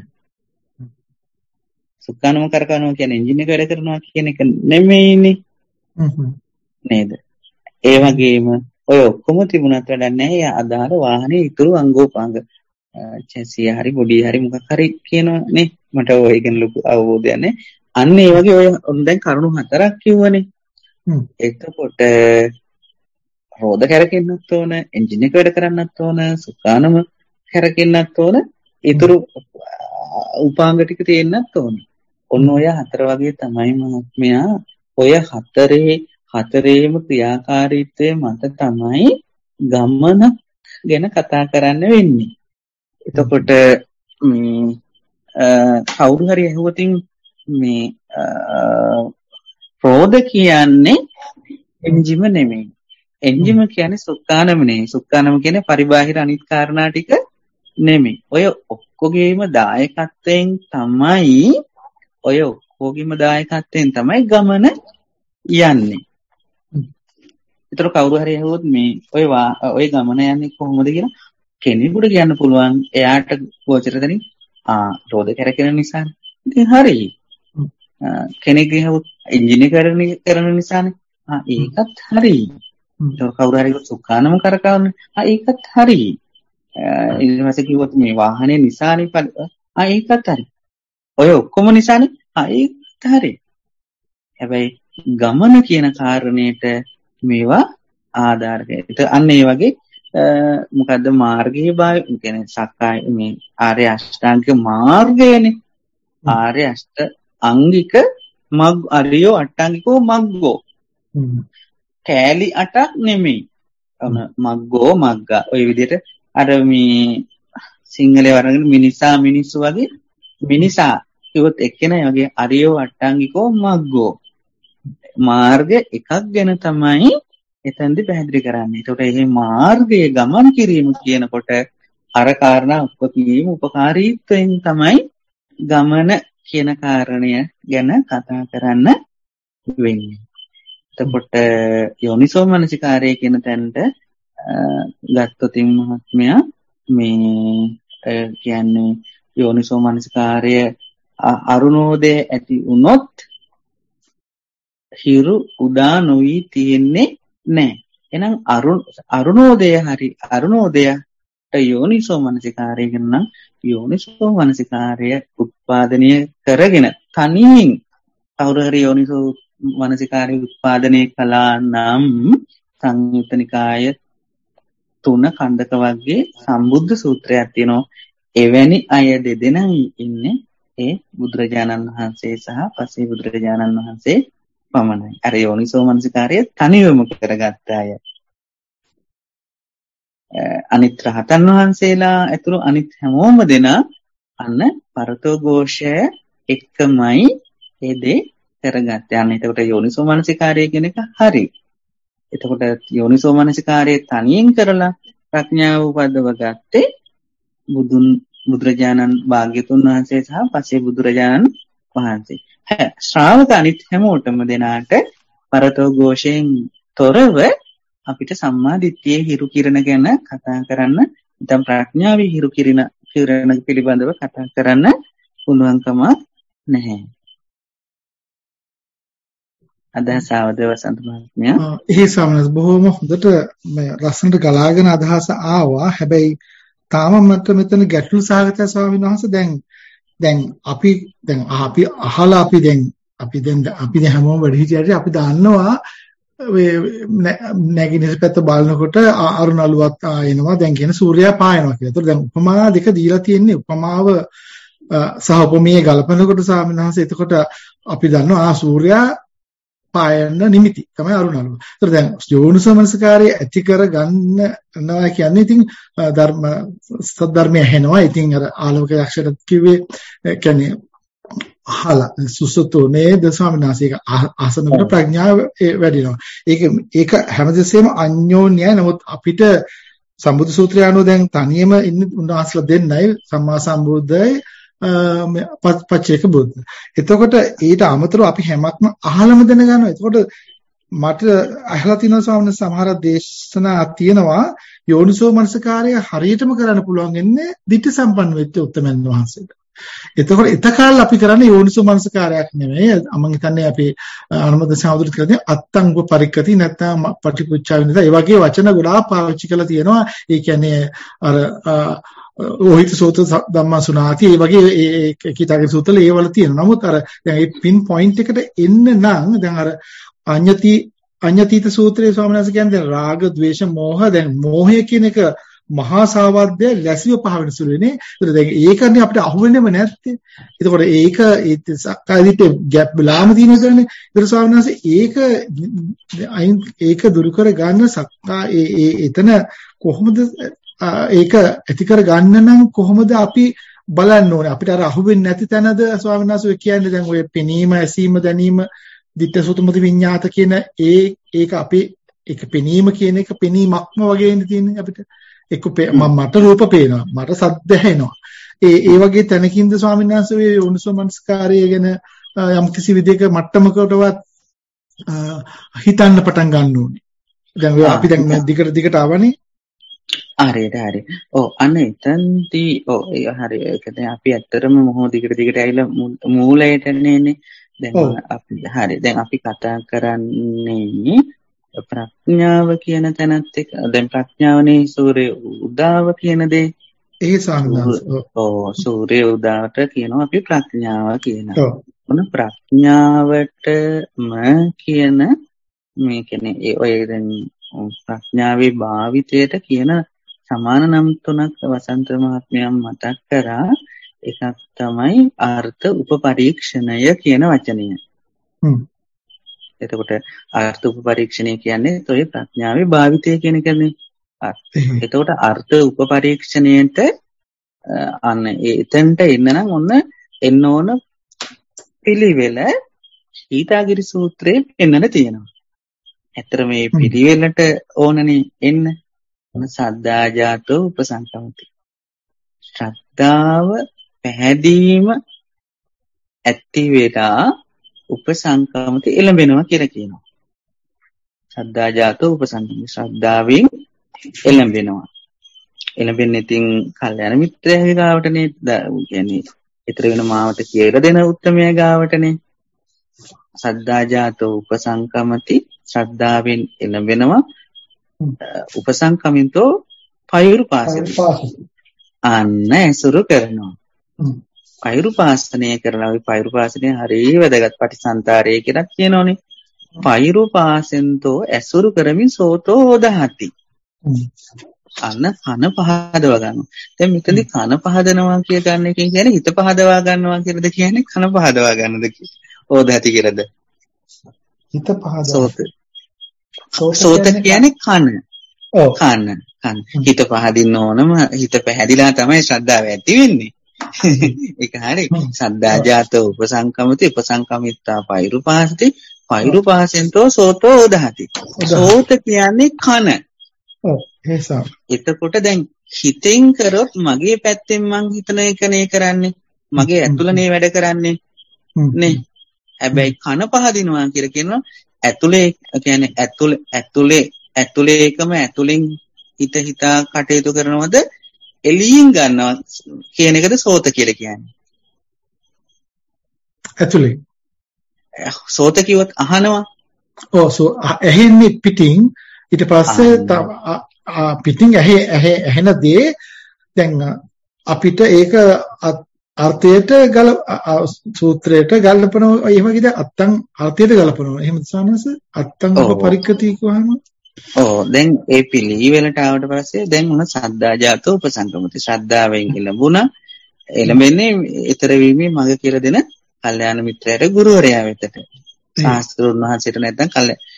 සුක්කානම කරකවනවා කියන්නේ එන්ජින් එක වැඩ කරනවා කියන එක නෙමෙයිනේ. නේද? ඒ වගේම ඔය ඔක්කොම තිබුණත් වැඩක් නැහැ. අදාළ වාහනේ ඉතුරු අංගෝපාංග චැසිය හරි බොඩි හරි මොකක් හරි කියනවනේ. මට ඔය ගැන ලොකු අවබෝධයක් නැහැ. අන්න ඒ වගේ ඔය දැන් කරුණු 4ක් කිව්වනේ. එතකොට රෝද කැරකෙන්නත් ඕන, එන්ජින් එක වැඩ කරන්නත් ඕන, සුකානම කැරකෙන්නත් ඕන, ඉතුරු උපාංග ටික තියෙන්නත් ඕන. ඔන්න ඔය 4 වගේ තමයි මහත්මයා ඔය හතරේම ක්‍රියාකාරීත්වය මත තමයි ගමන ගැන කතා කරන්න වෙන්නේ. එතකොට කවුරු හරි අහුවතින් මේ රෝධ කියන්නේ එන්ජිම නෙමෙයි. එන්ජිම කියන්නේ සුක්කානම නෙමෙයි. සුක්කානම කියන්නේ පරිබාහිර අනිත් කාරණා ටික නෙමෙයි. ඔය ඔක්කොගේම දායකත්වයෙන් තමයි ගමන යන්නේ. ඒතර කවුරු හරි අහුවොත් මේ ඔය ගමන යන්නේ කොහොමද කියලා කෙනෙකුට කියන්න පුළුවන්. එයාට ගෝචර දෙනින් රෝධ කැරකෙන නිසානේ. ඉතින් හරි. කෙනෙක් ගියහොත් එන්ජින් එක කරන නිසානේ. ඒකත් හරි. ඒක කවුරු හරි සුඛානම කරකවන්නේ. ඒකත් හරි. ඊට පස්සේ කිව්වොත් මේ වාහනේ නිසානේ ඒකත් හරි. ඔය ඔක්කොම නිසානේ. ඒකත් හරි. හැබැයි ගමන කියන කාරණේට මේවා ආධාරකයි. අන්න ඒ වගේ මොකද්ද මාර්ගයේ කියන්නේ සක්කාය මේ ආර්ය අෂ්ටාංගික මාර්ගයනේ. ආර්ය අෂ්ටාංගික අරියෝ අට්ටාංගිකෝ මග්ගෝ. කෑලි 8ක් නෙමෙයි. මග්ගෝ මග්ගා. ඔය විදිහට අර මේ සිංහලේ වරගෙන මිනිස්සු වගේ මිනිසා කිව්වොත් එක්කෙනා වගේ අරියෝ අට්ටාංගිකෝ මග්ගෝ. මාර්ග එකක් ගැන තමයි එතෙන්දි පැහැදිලි කරන්නේ. ඒකට මේ මාර්ගයේ ගමන් කිරීම කියනකොට අර කාරණා උපකාරීත්වයෙන් තමයි ගමන කියන කාරණය ගැන කතා කරන්න වෙන්නේ. එතකොට යෝනිසෝ මනසිකාරය කියන තැනට ගත්තොත් මහත්මයා මේ කියන්නේ යෝනිසෝ මනසිකාරය අරුණෝදය ඇති වුණොත් හිරු උදා නොවි තියෙන්නේ නැහැ. එහෙනම් අරුණෝදයට යෝනිසෝ මනසිකාරය කියන යෝනිසෝ මනසිකාරය උත්පාදනය කරගෙන තනියෙන් කවුරු හරි යෝනිසෝ මනසිකාරය උත්පාදනය කළා නම් සංයුත්ත නිකාය 3 කණ්ඩක වර්ගයේ සම්බුද්ධ සූත්‍රයක් තියෙනවා. එවැනි අය දෙදෙනා ඉන්නේ ඒ බුදුරජාණන් වහන්සේ සහ පසේ බුදුරජාණන් වහන්සේ පමණයි. අර යෝනිසෝ මනසිකාරය තනියම කරගත්ත අය. අනිත් රහතන් වහන්සේලා ඇතුළු අනිත් හැමෝම දෙනා අන්න පරතෝ ഘോഷය එක්කමයි ඒ දේ කරගත්තේ. අන්න එතකොට යෝනිසෝ මනසිකාරය කියන එක හරි. එතකොට යෝනිසෝ මනසිකාරය තනියෙන් කරලා ප්‍රඥාව උපදව ගත්තේ බුදුරජාණන් භාග්‍යතුන් වහන්සේ සහ පසේ බුදුරජාණන් වහන්සේ. ශ්‍රාවක අනිත් හැමෝටම දෙනාට පරතෝ ഘോഷයෙන් තොරව අපිට සම්මා දිට්ඨියේ හිරු කිරණ ගැන කතා කරන්න, නැත්නම් ප්‍රඥාවේ හිරු කිරණ පිළිබඳව කතා කරන්න පුළුවන්කම නැහැ. අදහස ආවද වසන්ත මහත්මයා? ඒ සමනස් බොහොම හොඳට මේ රසන්ට ගලාගෙන අදහස ආවා. හැබැයි තාම මට මෙතන ගැටලු සහගත ස්වාමීන් වහන්සේ දැන් අපි අහලා අපි දැන් හැමෝම වැඩි හිටියට අපි දන්නවා නැගිනිස් පැත්ත බලනකොට අරුණලුවක් ආයෙනවා දැන් කියන සූර්යයා පායනවා කියලා. ඒතකොට දැන් උපමා දෙක දීලා තියෙන්නේ. උපමාව සහ උපමේය ගලපනකොට ස්වාමීන් වහන්සේ එතකොට අපි දන්නවා සූර්යයා පායන නිමිති තමයි අරුණලුව. ඒතකොට දැන් යෝනිසෝ මනසිකාරය ඇති කර ගන්නවා කියන්නේ ඉතින් සද්ධර්මය ඇහෙනවා. ඉතින් අර ආලෝක යක්ෂයට කිව්වේ කියන්නේ අහලා සුසුතෝ නේද ස්වාමීන් වහන්සේ ආසනවල ප්‍රඥාව වැඩිනවා. ඒක හැමදෙස්සෙම අන්‍යෝන්‍යයි. නමුත් අපිට සම්බුද්ධ සූත්‍රය අනුව දැන් තනියම ඉන්න උන්වහන්සේලා දෙන්නයි සම්මා සම්බුද්ධයි පච්චේක බුද්ධ. එතකොට ඊට අමතරව අපි හැමක්ම අහලම දැනගන්නවා. එතකොට මට අහලා තියෙනවා ස්වාමීන් වහන්සේ සමහර දේශනා තියෙනවා යෝනිසෝ මනසිකාරය හරියටම කරන්න පුළුවන් ඉන්නේ ධිට්ඨි සම්පන්න වෙච්ච උත්තමයන් වහන්සේට. එතකොට එතකල් අපි කරන්නේ යෝනිසෝ මනසිකාරයක් නෙමෙයි. මම හිතන්නේ අපි අනුමත සහෝදරත් කියන්නේ අත්තංග පරික්කති නැත්නම් පටිපුච්චා වෙනද ඒ වගේ වචන ගොඩාක් පාවිච්චි කරලා තියෙනවා. ඒ කියන්නේ අර ඕහිත සූත්‍ර ධම්මා සුනාති ඒ වගේ ඒ කීතගේ සූත්‍රවල ඒවල තියෙනවා. නමුත් අර දැන් මේ පින් පොයින්ට් එකට එන්න නම් දැන් අර අඤ්ඤතීත සූත්‍රයේ ස්වාමීන් වහන්සේ කියන්නේ දැන් රාග, ද්වේෂ, මෝහ දැන් මෝහය කියන එක මහා සාවද්‍ය ලැසිව පහ වෙන සුළුනේ. ඒතර දැන් ඒකනේ අපිට අහුවෙන්නේම නැත්තේ. එතකොට ඒක සක්කායදිට ගැප් බලාම තියෙනසනේ. ඒතර ස්වාමීන් වහන්සේ ඒක දුරු කර ගන්න සක්කා එතන කොහොමද ඒක ඇති කර ගන්න නම් කොහොමද අපි බලන්න ඕනේ? අපිට අර අහුවෙන්නේ නැති තැනද ස්වාමීන් වහන්සේ කියන්නේ දැන් ඔය පෙනීම, ඇසීම, දැනීම ditta sutamati විඤ්ඤාත කියන ඒක අපේ ඒක පෙනීම කියන එක පෙනීමක්ම වගේ ඉඳ තියෙන්නේ අපිට. එක්ක මට රූප පේනවා, මට සද්ද ඇහෙනවා. ඒ වගේ තැනකින්ද ස්වාමීන් වහන්සේ මේ යෝනිසෝමනස්කාරය ගැන යම් කිසි විදිහක මට්ටමකටවත් හිතන්න පටන් ගන්න ඕනේ. දැන් අපි දැන් දිගට ආවනේ. හරි. ඔව් අන්න එතනදී ඔව් ඒ හරි. ඒක දැන් අපි ඇත්තටම මොහොත දිගට ඇවිල්ලා මූලයටනේ එන්නේ. දැන් අපි හරි. දැන් අපි කතා කරන්නේ ප්‍රඥාව කියන තැනත් එක්ක. දැන් ප්‍රඥාවනේ සූර්ය උදාව කියන දේ. ඒ සාමාන්‍යයෙන් සූර්ය උදාවට කියනවා අපි ප්‍රඥාව කියනවා. මොන ප්‍රඥාවටම කියන මේ කියන්නේ ඔය දැන් ප්‍රඥාවේ භාවිතයට කියන සමාන නම් තුනක් වසන්ත මහත්මයා මතක් කරා. එකක් තමයි අර්ථ උපපරීක්ෂණය කියන වචනය. එතකොට අර්ථ උපපරීක්ෂණය කියන්නේ ඔය ප්‍රඥාවේ භාවිතය කියන එකනේ. එතකොට අර්ථ උපපරීක්ෂණයට අන්න එතෙන්ට එන්න නම් ඔන්න එන්න ඕන පිළිවෙල ඊතාගිරි සූත්‍රයේ පෙන්නන තියෙනවා. ඇත්තට මේ පිළිවෙලට ඕනනේ එන්න. මොන සද්දාජාතෝ උපසංකමති. ශ්‍රද්ධාව පැහැදීම ඇති වෙලා උපසංකමති එළඹෙනවා කියලා කියනවා. සද්දාජාතෝ උපසංකමති. ශ්‍රද්ධාවෙන් එළඹෙනවා. එළඹෙන්නේ ඉතින් කල්යාණ මිත්‍රයෙක් ගාවටනේ. කියන්නේ ඊතර වෙන මාවත කියලා දෙන උත්තරමයා ගාවටනේ. සද්දාජාතෝ උපසංකමති. ශ්‍රද්ධාවෙන් එළඹෙනවා. උපසංකමිතෝ පෛරුපාසති. අන්න ඇසුරු කරනවා. පෛරුපාසනය කරලා ওই පෛරුපාසනය හරිය වැදගත් පටිසන්තරය කියලා කියනෝනේ. පෛරුපාසෙන්තෝ ඇසුරු කරමින් සෝතෝ හොදහති. අන්න කන පහදවා ගන්නවා. දැන් මෙතනදී කන පහදනවා කිය ගන්න එකෙන් කියන්නේ හිත පහදවා ගන්නවා කියලාද කියන්නේ කන පහදවා ගන්නද හොදහති කියලාද? හිත පහදවා. සෝත කියන්නේ කන. කන. හිත පහදින්න ඕනම හිත පැහැදිලා තමයි ශ්‍රද්ධාව ඇති වෙන්නේ. ඒක හරි. සද්දාජාතෝ උපසංකමති උපසංකමිත්තා පෛරුපාසති පෛරුපාසෙන්තෝ සෝතෝ උදහති. සෝත කියන්නේ කන. එතකොට දැන් හිතෙන් කරොත් මගේ පැත්තෙන් මං හිතන එකනේ කරන්නේ. මගේ ඇතුළනේ වැඩ කරන්නේ. නේ. හැබැයි කන පහදිනවා කියලා කියනවා ඇතුලේ කියන්නේ ඇතුලේකම ඇතුලෙන් හිතා කටයුතු කරනවද එළියෙන් ගන්නවා කියන එකද සෝත කියලා කියන්නේ. ඇතුලේ සෝත කිව්වොත් අහනවා. ඇහෙන්නේ පිටින් ඊට පස්සේ පිටින් ඇහෙන දේ දැන් අපිට ඒක අර්ථයට සූත්‍රයට ගලපනවා. එහෙම කිව්ද අත්තං අර්ථයට ගලපනවා. එහෙම සානස අත්තං උපපරික්කති කියවහම දැන් ඒ පිළිවෙලට ආවට පස්සේ දැන් උන සද්දාජාතෝ උපසංකමති. ශ්‍රද්ධාවෙන් එළඹුණා. එළඹෙන්නේ ඊතර වීමේ මඟ කියලා දෙන කල්යාණ මිත්‍රයාට ගුරුවරයා වෙතට. ශාස්ත්‍රඥ වහන්සේට නැත්නම්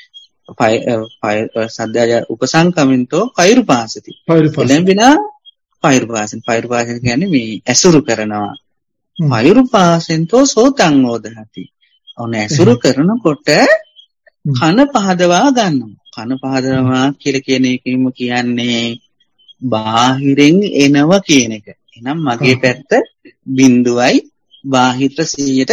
සද්දාජා උපසංකමින්තෝ පෛරුපාසති. එළඹිනා පෛරුපාසන. පෛරුපාසන කියන්නේ මේ ඇසුරු කරනවා. පෛරුපාසෙන්තෝ සෝතං ඕදහති. ඔන්න ඇසුරු කරනකොට කන පහදවා ගන්නවා. කන පහදනවා කියලා කියන එකම කියන්නේ බාහිරෙන් එනවා කියන එක. එහෙනම් මගේ පැත්ත 0යි බාහිර 100ට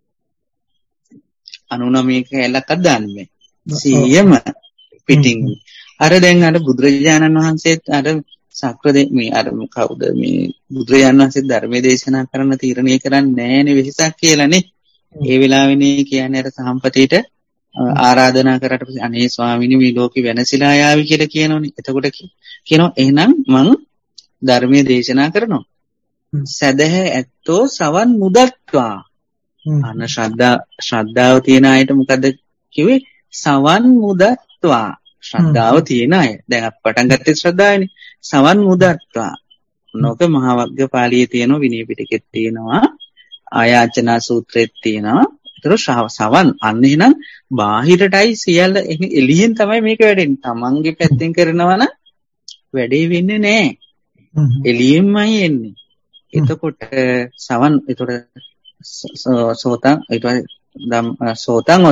99 කැලක් දාන්නේ. 100ම පිටින්. අර දැන් අර බුදුරජාණන් වහන්සේත් අර සක්‍රදේ අර කවුද මේ බුදුරජාණන් වහන්සේ ධර්මයේ දේශනා කරන තීරණය කරන්නේ නැහැනේ වෙහසක් කියලානේ. ඒ වෙලාවෙනේ කියන්නේ අර සම්පතියට ආරාධනා කරාට පස්සේ අනේ ස්වාමීනි මේ ලෝකෙ වෙනසිලා යාවි කියලා කියනෝනේ. එතකොට කියනවා එහෙනම් මං ධර්මයේ දේශනා කරනවා. සදහැ ඇත්තෝ සවන් මුදත්වා. අන ශ්‍රද්ධාව තියෙන අයට මොකද කිව්වේ? සවන් මුදත්වා. ශ්‍රද්ධාව තියෙන අය. දැන් අපි පටන් ගත්තේ ශ්‍රද්ධාවනේ. සවන් මුදත්වා. නොක මහා වග්ගපාළියේ තියෙන විනය පිටකෙත් තියෙනවා. ආයාචනා සූත්‍රෙත් තියෙනවා. ඒතර සවන් අන්න එහෙනම් බාහිරටයි සියල්ල එළියෙන් තමයි මේක වැඩෙන්නේ. තමන්ගේ පැත්තෙන් කරනවා නම් වැඩේ වෙන්නේ නැහැ. එළියෙන්මයි එන්නේ. එතකොට සවන් එතකොට සෝතං ඊට සෝතං වල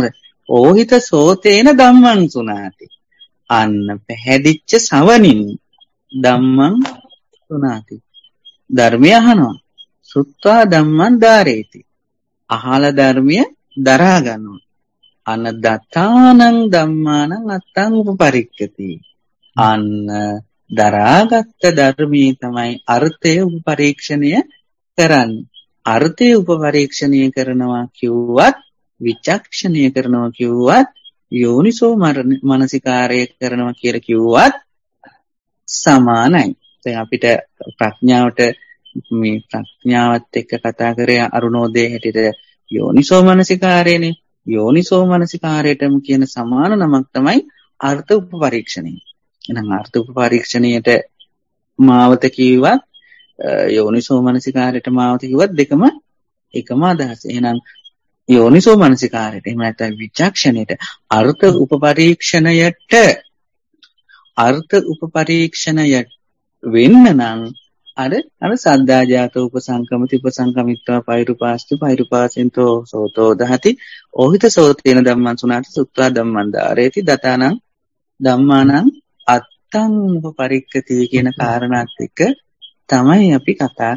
ඕහිත සෝතේන ධම්මං සුනාති. අන්න පැහැදිච්ච සවනින් ධම්මං සුනාති. ධර්මය අහනවා. සුත්වා ධම්මං ධාරේති. අහල ධර්මය දරා ගන්නවා. අන්න දතානං ධම්මානං අත්තං උපපරික්ඛති. අන්න දරාගත් ධර්මයේ තමයි අර්ථය උපපරීක්ෂණය කරන්නේ. අර්ථය උපපරීක්ෂණය කරනවා කිව්වත් විචක්ෂණය කරනවා කිව්වත් යෝනිසෝ මනසිකාරය කරනවා කියලා කිව්වත් සමානයි. දැන් අපිට ප්‍රඥාවට මේ ප්‍රඥාවත් එක්ක කතා කරේ අරුණෝදේ හැටියට යෝනිසෝ මනසිකාරයනේ. යෝනිසෝ මනසිකාරයටම කියන සමාන නමක් තමයි අර්ථ උපපරීක්ෂණය. එහෙනම් අර්ථ උපපරීක්ෂණයට මාවත කිව්වත් යෝනිසෝ මනසිකාරයට මාවත කිව්වත් දෙකම එකම අදහස. එහෙනම් යෝනිසෝ මනසිකාරයට එහෙම නැත්නම් විචක්ෂණයට අර්ථ උපපරීක්ෂණය වෙන්න නම් අර සද්දාජාත උපසංකමති උපසංකමිත්වා පෛරුපාස්ති පෛරුපාසින්තෝ සෝතෝ දහති ඕහිත සෝතේන ධම්මං සුනාති සුත්වා ධම්මං ධාරේති දතානං ධම්මානං අත්තං උපපරික්ඛති කියන කාරණාත් එක්ක තමයි අපි කතා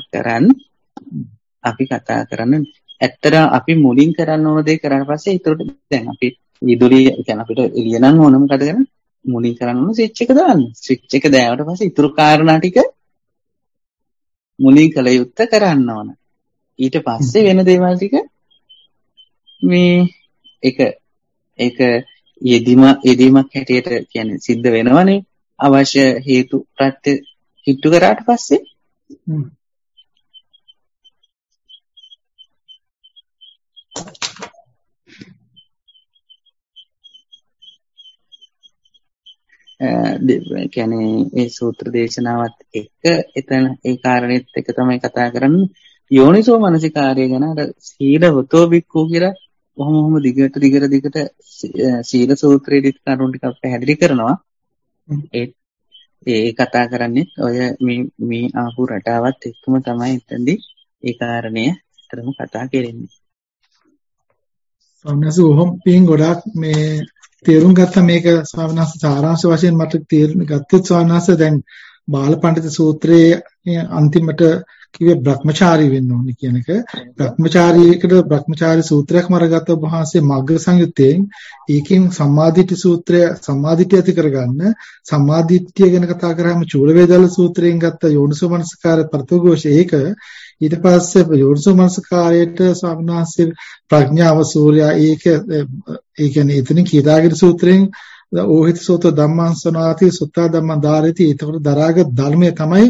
කරන්නේ. ඇත්තට අපි මුලින් කරන්න ඕන දේ කරාට පස්සේ ඊටට දැන් අපි විදුලිය කියන්නේ අපිට එළිය නම් ඕන මොකද කරන්නේ? මුලින් කරන්න ඕන ස්විච් එක දාන්න. ස්විච් එක දාවට පස්සේ ඊටු කාරණා ටික මුලින් කළ යුත්තේ කරන්න ඕන. ඊට පස්සේ වෙන දේවල් ටික මේ ඒක යෙදීමක් හැටියට කියන්නේ සිද්ධ වෙනවනේ. අවශ්‍ය හේතු ප්‍රත්‍ය කිට්ටු කරාට පස්සේ කියන්නේ මේ සූත්‍ර දේශනාවත් එක්ක එතන ඒ කාරණෙත් එක තමයි කතා කරන්නේ. යෝනිසෝ මනසිකාරය ගැන අර සීලවතෝ බික්ඛු කියලා කොහොම දිගට සීල සූත්‍රයේදී කරුණු ටිකක් පැහැදිලි කරනවා. ඒ කතා කරන්නේ ඔය මේ ආපු රටාවත් එක්කම තමයි එතනදී ඒ කාරණය අතරම කතා කරන්නේ. සම්නසෝහම් පින් ගොඩක් මේ තේරුම් ගත්ත මේක ස්වාමීන් වහන්සේ සාරාංශ වශයෙන් මට තේරුම් ගත්තොත් ස්වාමීන් වහන්සේ දැන් බාලපඬිත සූත්‍රයේ අන්තිමට කිව්වේ බ්‍රහ්මචාරී වෙන්න ඕනේ කියන එක. බ්‍රහ්මචාරී සූත්‍රයක්ම අරගත්ත ඔබ වහන්සේ මග්ග සංයුත්තේන් ඒකෙන් සම්මාදිට්ඨි සූත්‍රය සම්මාදිට්ඨිය ඇති කරගන්න සම්මාදිට්ඨිය ගැන කතා කරාම චූල වේදාල සූත්‍රයෙන් ගත්ත යෝනිසෝ මනසකාර ප්‍රතිඝෝෂ ඒක ඊට පස්සේ යෝනිසෝ මනසකාරයට ස්වාමීන් වහන්සේ ප්‍රඥාව සූර්යා ඒ කියන්නේ එතනින් කීදාගිරි සූත්‍රයෙන් ඕහිත සෝත ධම්මං සනාති සුත්තා ධම්මං ධාරේති ඒතකොට දරාගත් ධර්මය තමයි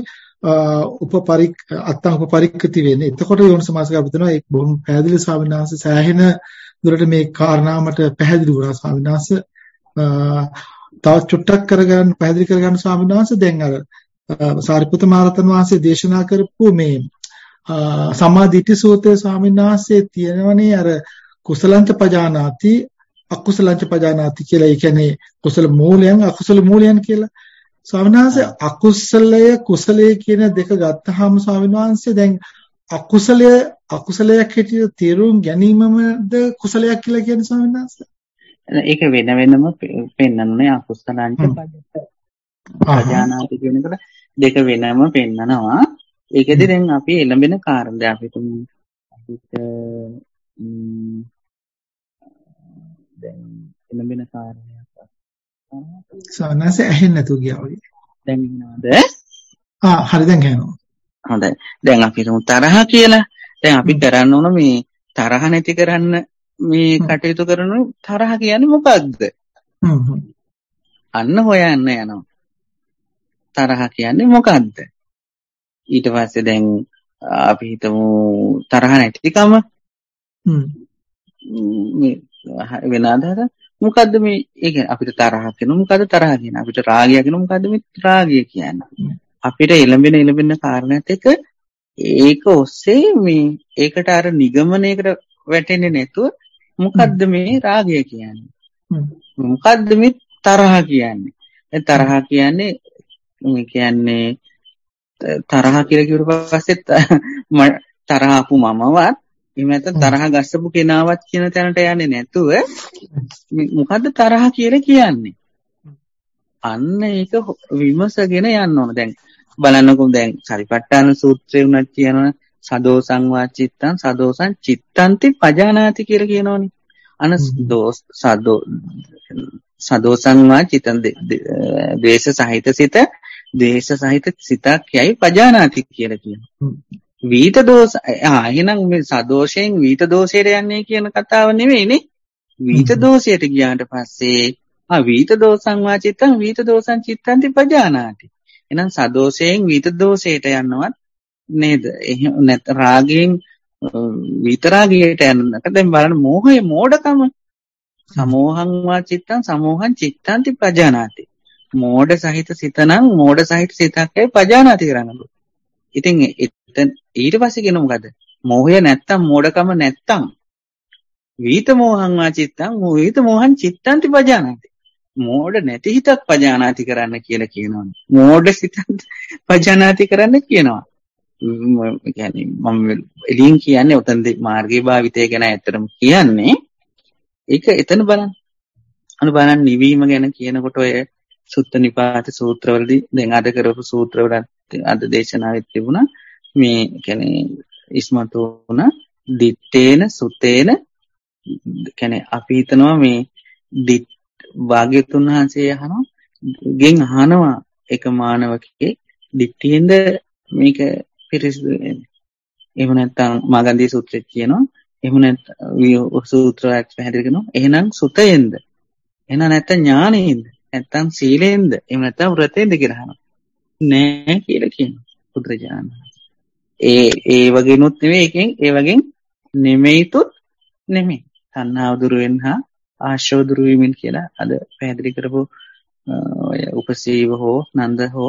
අත්තං උපපරික්ඛති වෙන්නේ. එතකොට යෝනිසෝ මනසකාර පුතනවා ඒක බොහොම පැහැදිලි ස්වාමීන් වහන්සේ සෑහෙන දුරට මේ කාරණාවට පැහැදිලි වුණා ස්වාමීන් වහන්සේ. තවත් චුට්ටක් පැහැදිලි කරගන්න ස්වාමීන් වහන්සේ දැන් අර සාරිපුත්ත මහරහතන් වහන්සේ දේශනා කරපු මේ සම්මා දිට්ඨි සූත්‍රයේ ස්වාමීන් වහන්සේ තියෙනවනේ අර කුසලංච පජානාති අකුසලංච පජානාති කියලා. ඒ කියන්නේ කුසල මූලයන් අකුසල මූලයන් කියලා. ස්වාමීන් වහන්සේ අකුසලය කුසලය කියන දෙක ගත්තාම ස්වාමීන් වහන්සේ දැන් අකුසලයක් හැටියට තේරුම් ගැනීමමද කුසලයක් කියලා කියන්නේ ස්වාමීන් වහන්සේ? ඒක වෙනම පෙන්නන්නේ අකුසලංච පජානාති කියනකොට දෙක වෙනම පෙන්නනවා. ඒකෙදි දැන් අපි එළඹෙන කාරණා අපිට දැන් එළඹෙන කාරණයක් සනස ඇහෙන්නේ නැතුව ගියා වගේ. දැන් ඉන්නවද? හරි දැන් ඇහෙනවා. හොඳයි. දැන් අපි තරහ කියලා දැන් අපි කරන්න ඕන මේ තරහ නැති කරන්න මේ කටයුතු කරන තරහ කියන්නේ මොකක්ද? අන්න හොයන්න යනවා. තරහ කියන්නේ මොකක්ද? ඊට පස්සේ දැන් අපි හිතමු තරහ නැතිකම මේ වෙන අදහස මොකද්ද මේ ඒ කියන්නේ අපිට තරහ කියනවා මොකද්ද තරහ කියන්නේ අපිට රාගය කියනවා මොකද්ද මේ රාගය කියන්නේ අපිට එළඹෙන කාරණාත් එක්ක ඒක ඔස්සේ මේ ඒකට අර නිගමනයකට වැටෙන්නේ නැතුව මොකද්ද මේ රාගය කියන්නේ මොකද්ද මේ තරහ කියන්නේ තරහ කියන්නේ තරහ කියලා කිව්වට පස්සේ තරහ ආපු මමවත් එහෙම නැත්නම් තරහ ගස්සපු කෙනාවත් කියන තැනට යන්නේ නැතුව මොකද්ද තරහ කියලා කියන්නේ? අන්න ඒක විමසගෙන යන්න ඕන. දැන් බලන්නකො දැන් සරිපට්ඨාන සූත්‍රයේ උනත් කියනවා සදෝසං වාචිත්තං සදෝසං චිත්තන්ති පජානාති කියලා කියනෝනේ. අන සදෝසං වාචිතං ද්වේෂ සහිත සිත ද්වේෂ සහිත සිතක් යයි පජානාති කියලා කියනවා. වීත දෝෂ එහෙනම් මේ සදෝෂයෙන් වීත දෝෂයට යන්නේ කියන කතාව නෙවෙයිනේ. වීත දෝෂයට ගියාට පස්සේ වීත දෝසං වාචිත්තං වීත දෝසං චිත්තන්ති පජානාති. එහෙනම් සදෝෂයෙන් වීත දෝෂයට යනවත් නේද? එහෙම නැත් රාගයෙන් විතරාගයට යනකට දැන් බලන්න මෝහය මෝඩකම. සමෝහං වාචිත්තං සමෝහං චිත්තන්ති පජානාති. මෝඩ සහිත සිත නම් මෝඩ සහිත සිතක්යි පජානාති කරන්නේ. ඉතින් ඊට පස්සේ කියන මොකද? මෝහය නැත්තම් මෝඩකම නැත්තම් වීත මෝහං වාචිත්තං වීත මෝහං චිත්තන්ති පජානාති. මෝඩ නැති හිතක් පජානාති කරන්න කියලා කියනවා. මෝඩ සිතක් පජානාති කරන්න කියනවා. يعني මම එළියෙන් කියන්නේ උතන්දී මාර්ගයේ භාවිතය ගැන ඇත්තටම කියන්නේ ඒක එතන බලන්න. බලන්න නිවීම ගැන කියනකොට ඔය සුත්ත නිපාත සූත්‍රවලදී දැන් අද කරපු සූත්‍රවල අද දේශනාවෙත් තිබුණා මේ කියන්නේ ඉස්මතු වුණ දිත්තේන සුතේන කියන්නේ අපි හිතනවා මේ භාග්‍යතුන් වහන්සේ අහනවා එක මානවකේ දිට්ඨියෙන්ද මේක පිරිසිදු වෙන්නේ. එහෙම නැත්නම් මාගන්දී සූත්‍රයේ කියනවා එහෙම නැත්නම් සූත්‍රයක් පැහැදිලි කරනවා එහෙනම් සුතයෙන්ද එහෙනම් නැත්නම් ඥානෙයෙන්ද නැත්නම් සීලයෙන්ද එහෙම නැත්නම් වෘතයෙන්ද කියලා අහනවා. නෑ කියලා කියනවා බුදුරජාණන්. ඒ වගේනොත් නෙවෙයි එකෙන් ඒ වගේ නෙමෙයිතුත් නෙමෙයි. තණ්හාව දුරු වෙන හා ආශ්‍රව දුරු වීමෙන් කියලා අද පැහැදිලි කරපු ඔය උපසීව හෝ නන්ද හෝ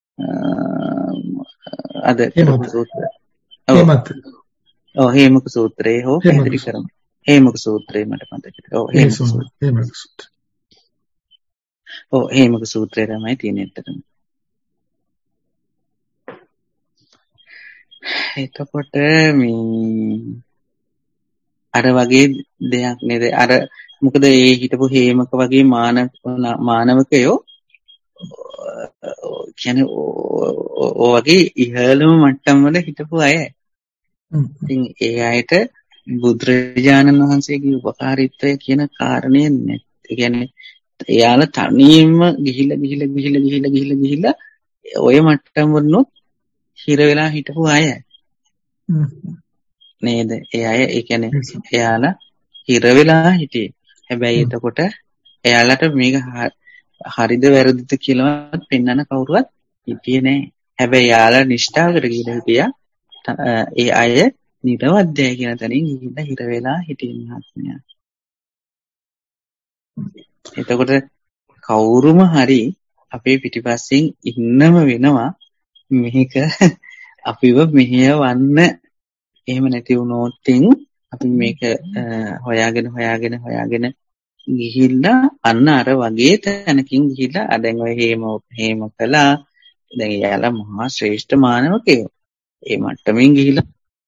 අද කරපු සූත්‍රය. හේමක සූත්‍රයේ හෝ පැහැදිලි කරමු. හේමක සූත්‍රයේ මට මතකයි. හේමක සූත්‍රය. හේමක සූත්‍රය තමයි තියෙන්නේ ඇත්තටම. එතකොට මේ අර වගේ දෙයක් නේද? අර මොකද ඒ හිටපු හේමක වගේ මානවකයෝ කියන්නේ ඕ වගේ ඉහළම මට්ටම් වල හිටපු අය. ඉතින් ඒ අයට බුදුරජාණන් වහන්සේගේ උපකාරීත්වය කියන කාරණේ නැත්. ඒ කියන්නේ එයාලා තනියම ගිහිල්ලා ඔය මට්ටම් වලනොත් හිර වෙලා හිටපු අය. නේද? ඒ අය ඒ කියන්නේ එයාලා හිර වෙලා හිටියේ. හැබැයි එතකොට එයාලට මේක හරිද වැරදිද කියලාවත් පෙන්වන්න කවුරුවත් හිටියේ නැහැ. හැබැයි එයාලා නිෂ්ඨාවකට ගිහිල්ලා හිටියා. ඒ අය නිරවද්‍යයි කියන තැනින් ගිහිල්ලා හිර වෙලා හිටියේ මහත්මයා. එතකොට කවුරුම හරි අපේ පිටිපස්සෙන් ඉන්නම වෙනවා මේක අපිව මෙහෙයවන්න. එහෙම නැති වුණොත් අපි මේක හොයාගෙන ගිහිල්ලා අන්න අර වගේ තැනකින් ගිහිල්ලා දැන් ඔය හේම කළා. දැන් එයාලා මහා ශ්‍රේෂ්ඨ මානවකයෝ. ඒ මට්ටමින් ගිහිල්ලා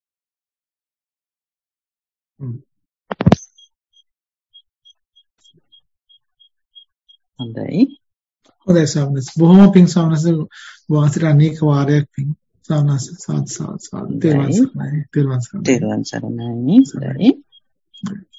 හොඳයි සාමනස්. බොහොම පිං සාමනස්. වාසිර අනේක වාරයක් පිං සාමනස්. සාත් තෙරුවන් සරණයි.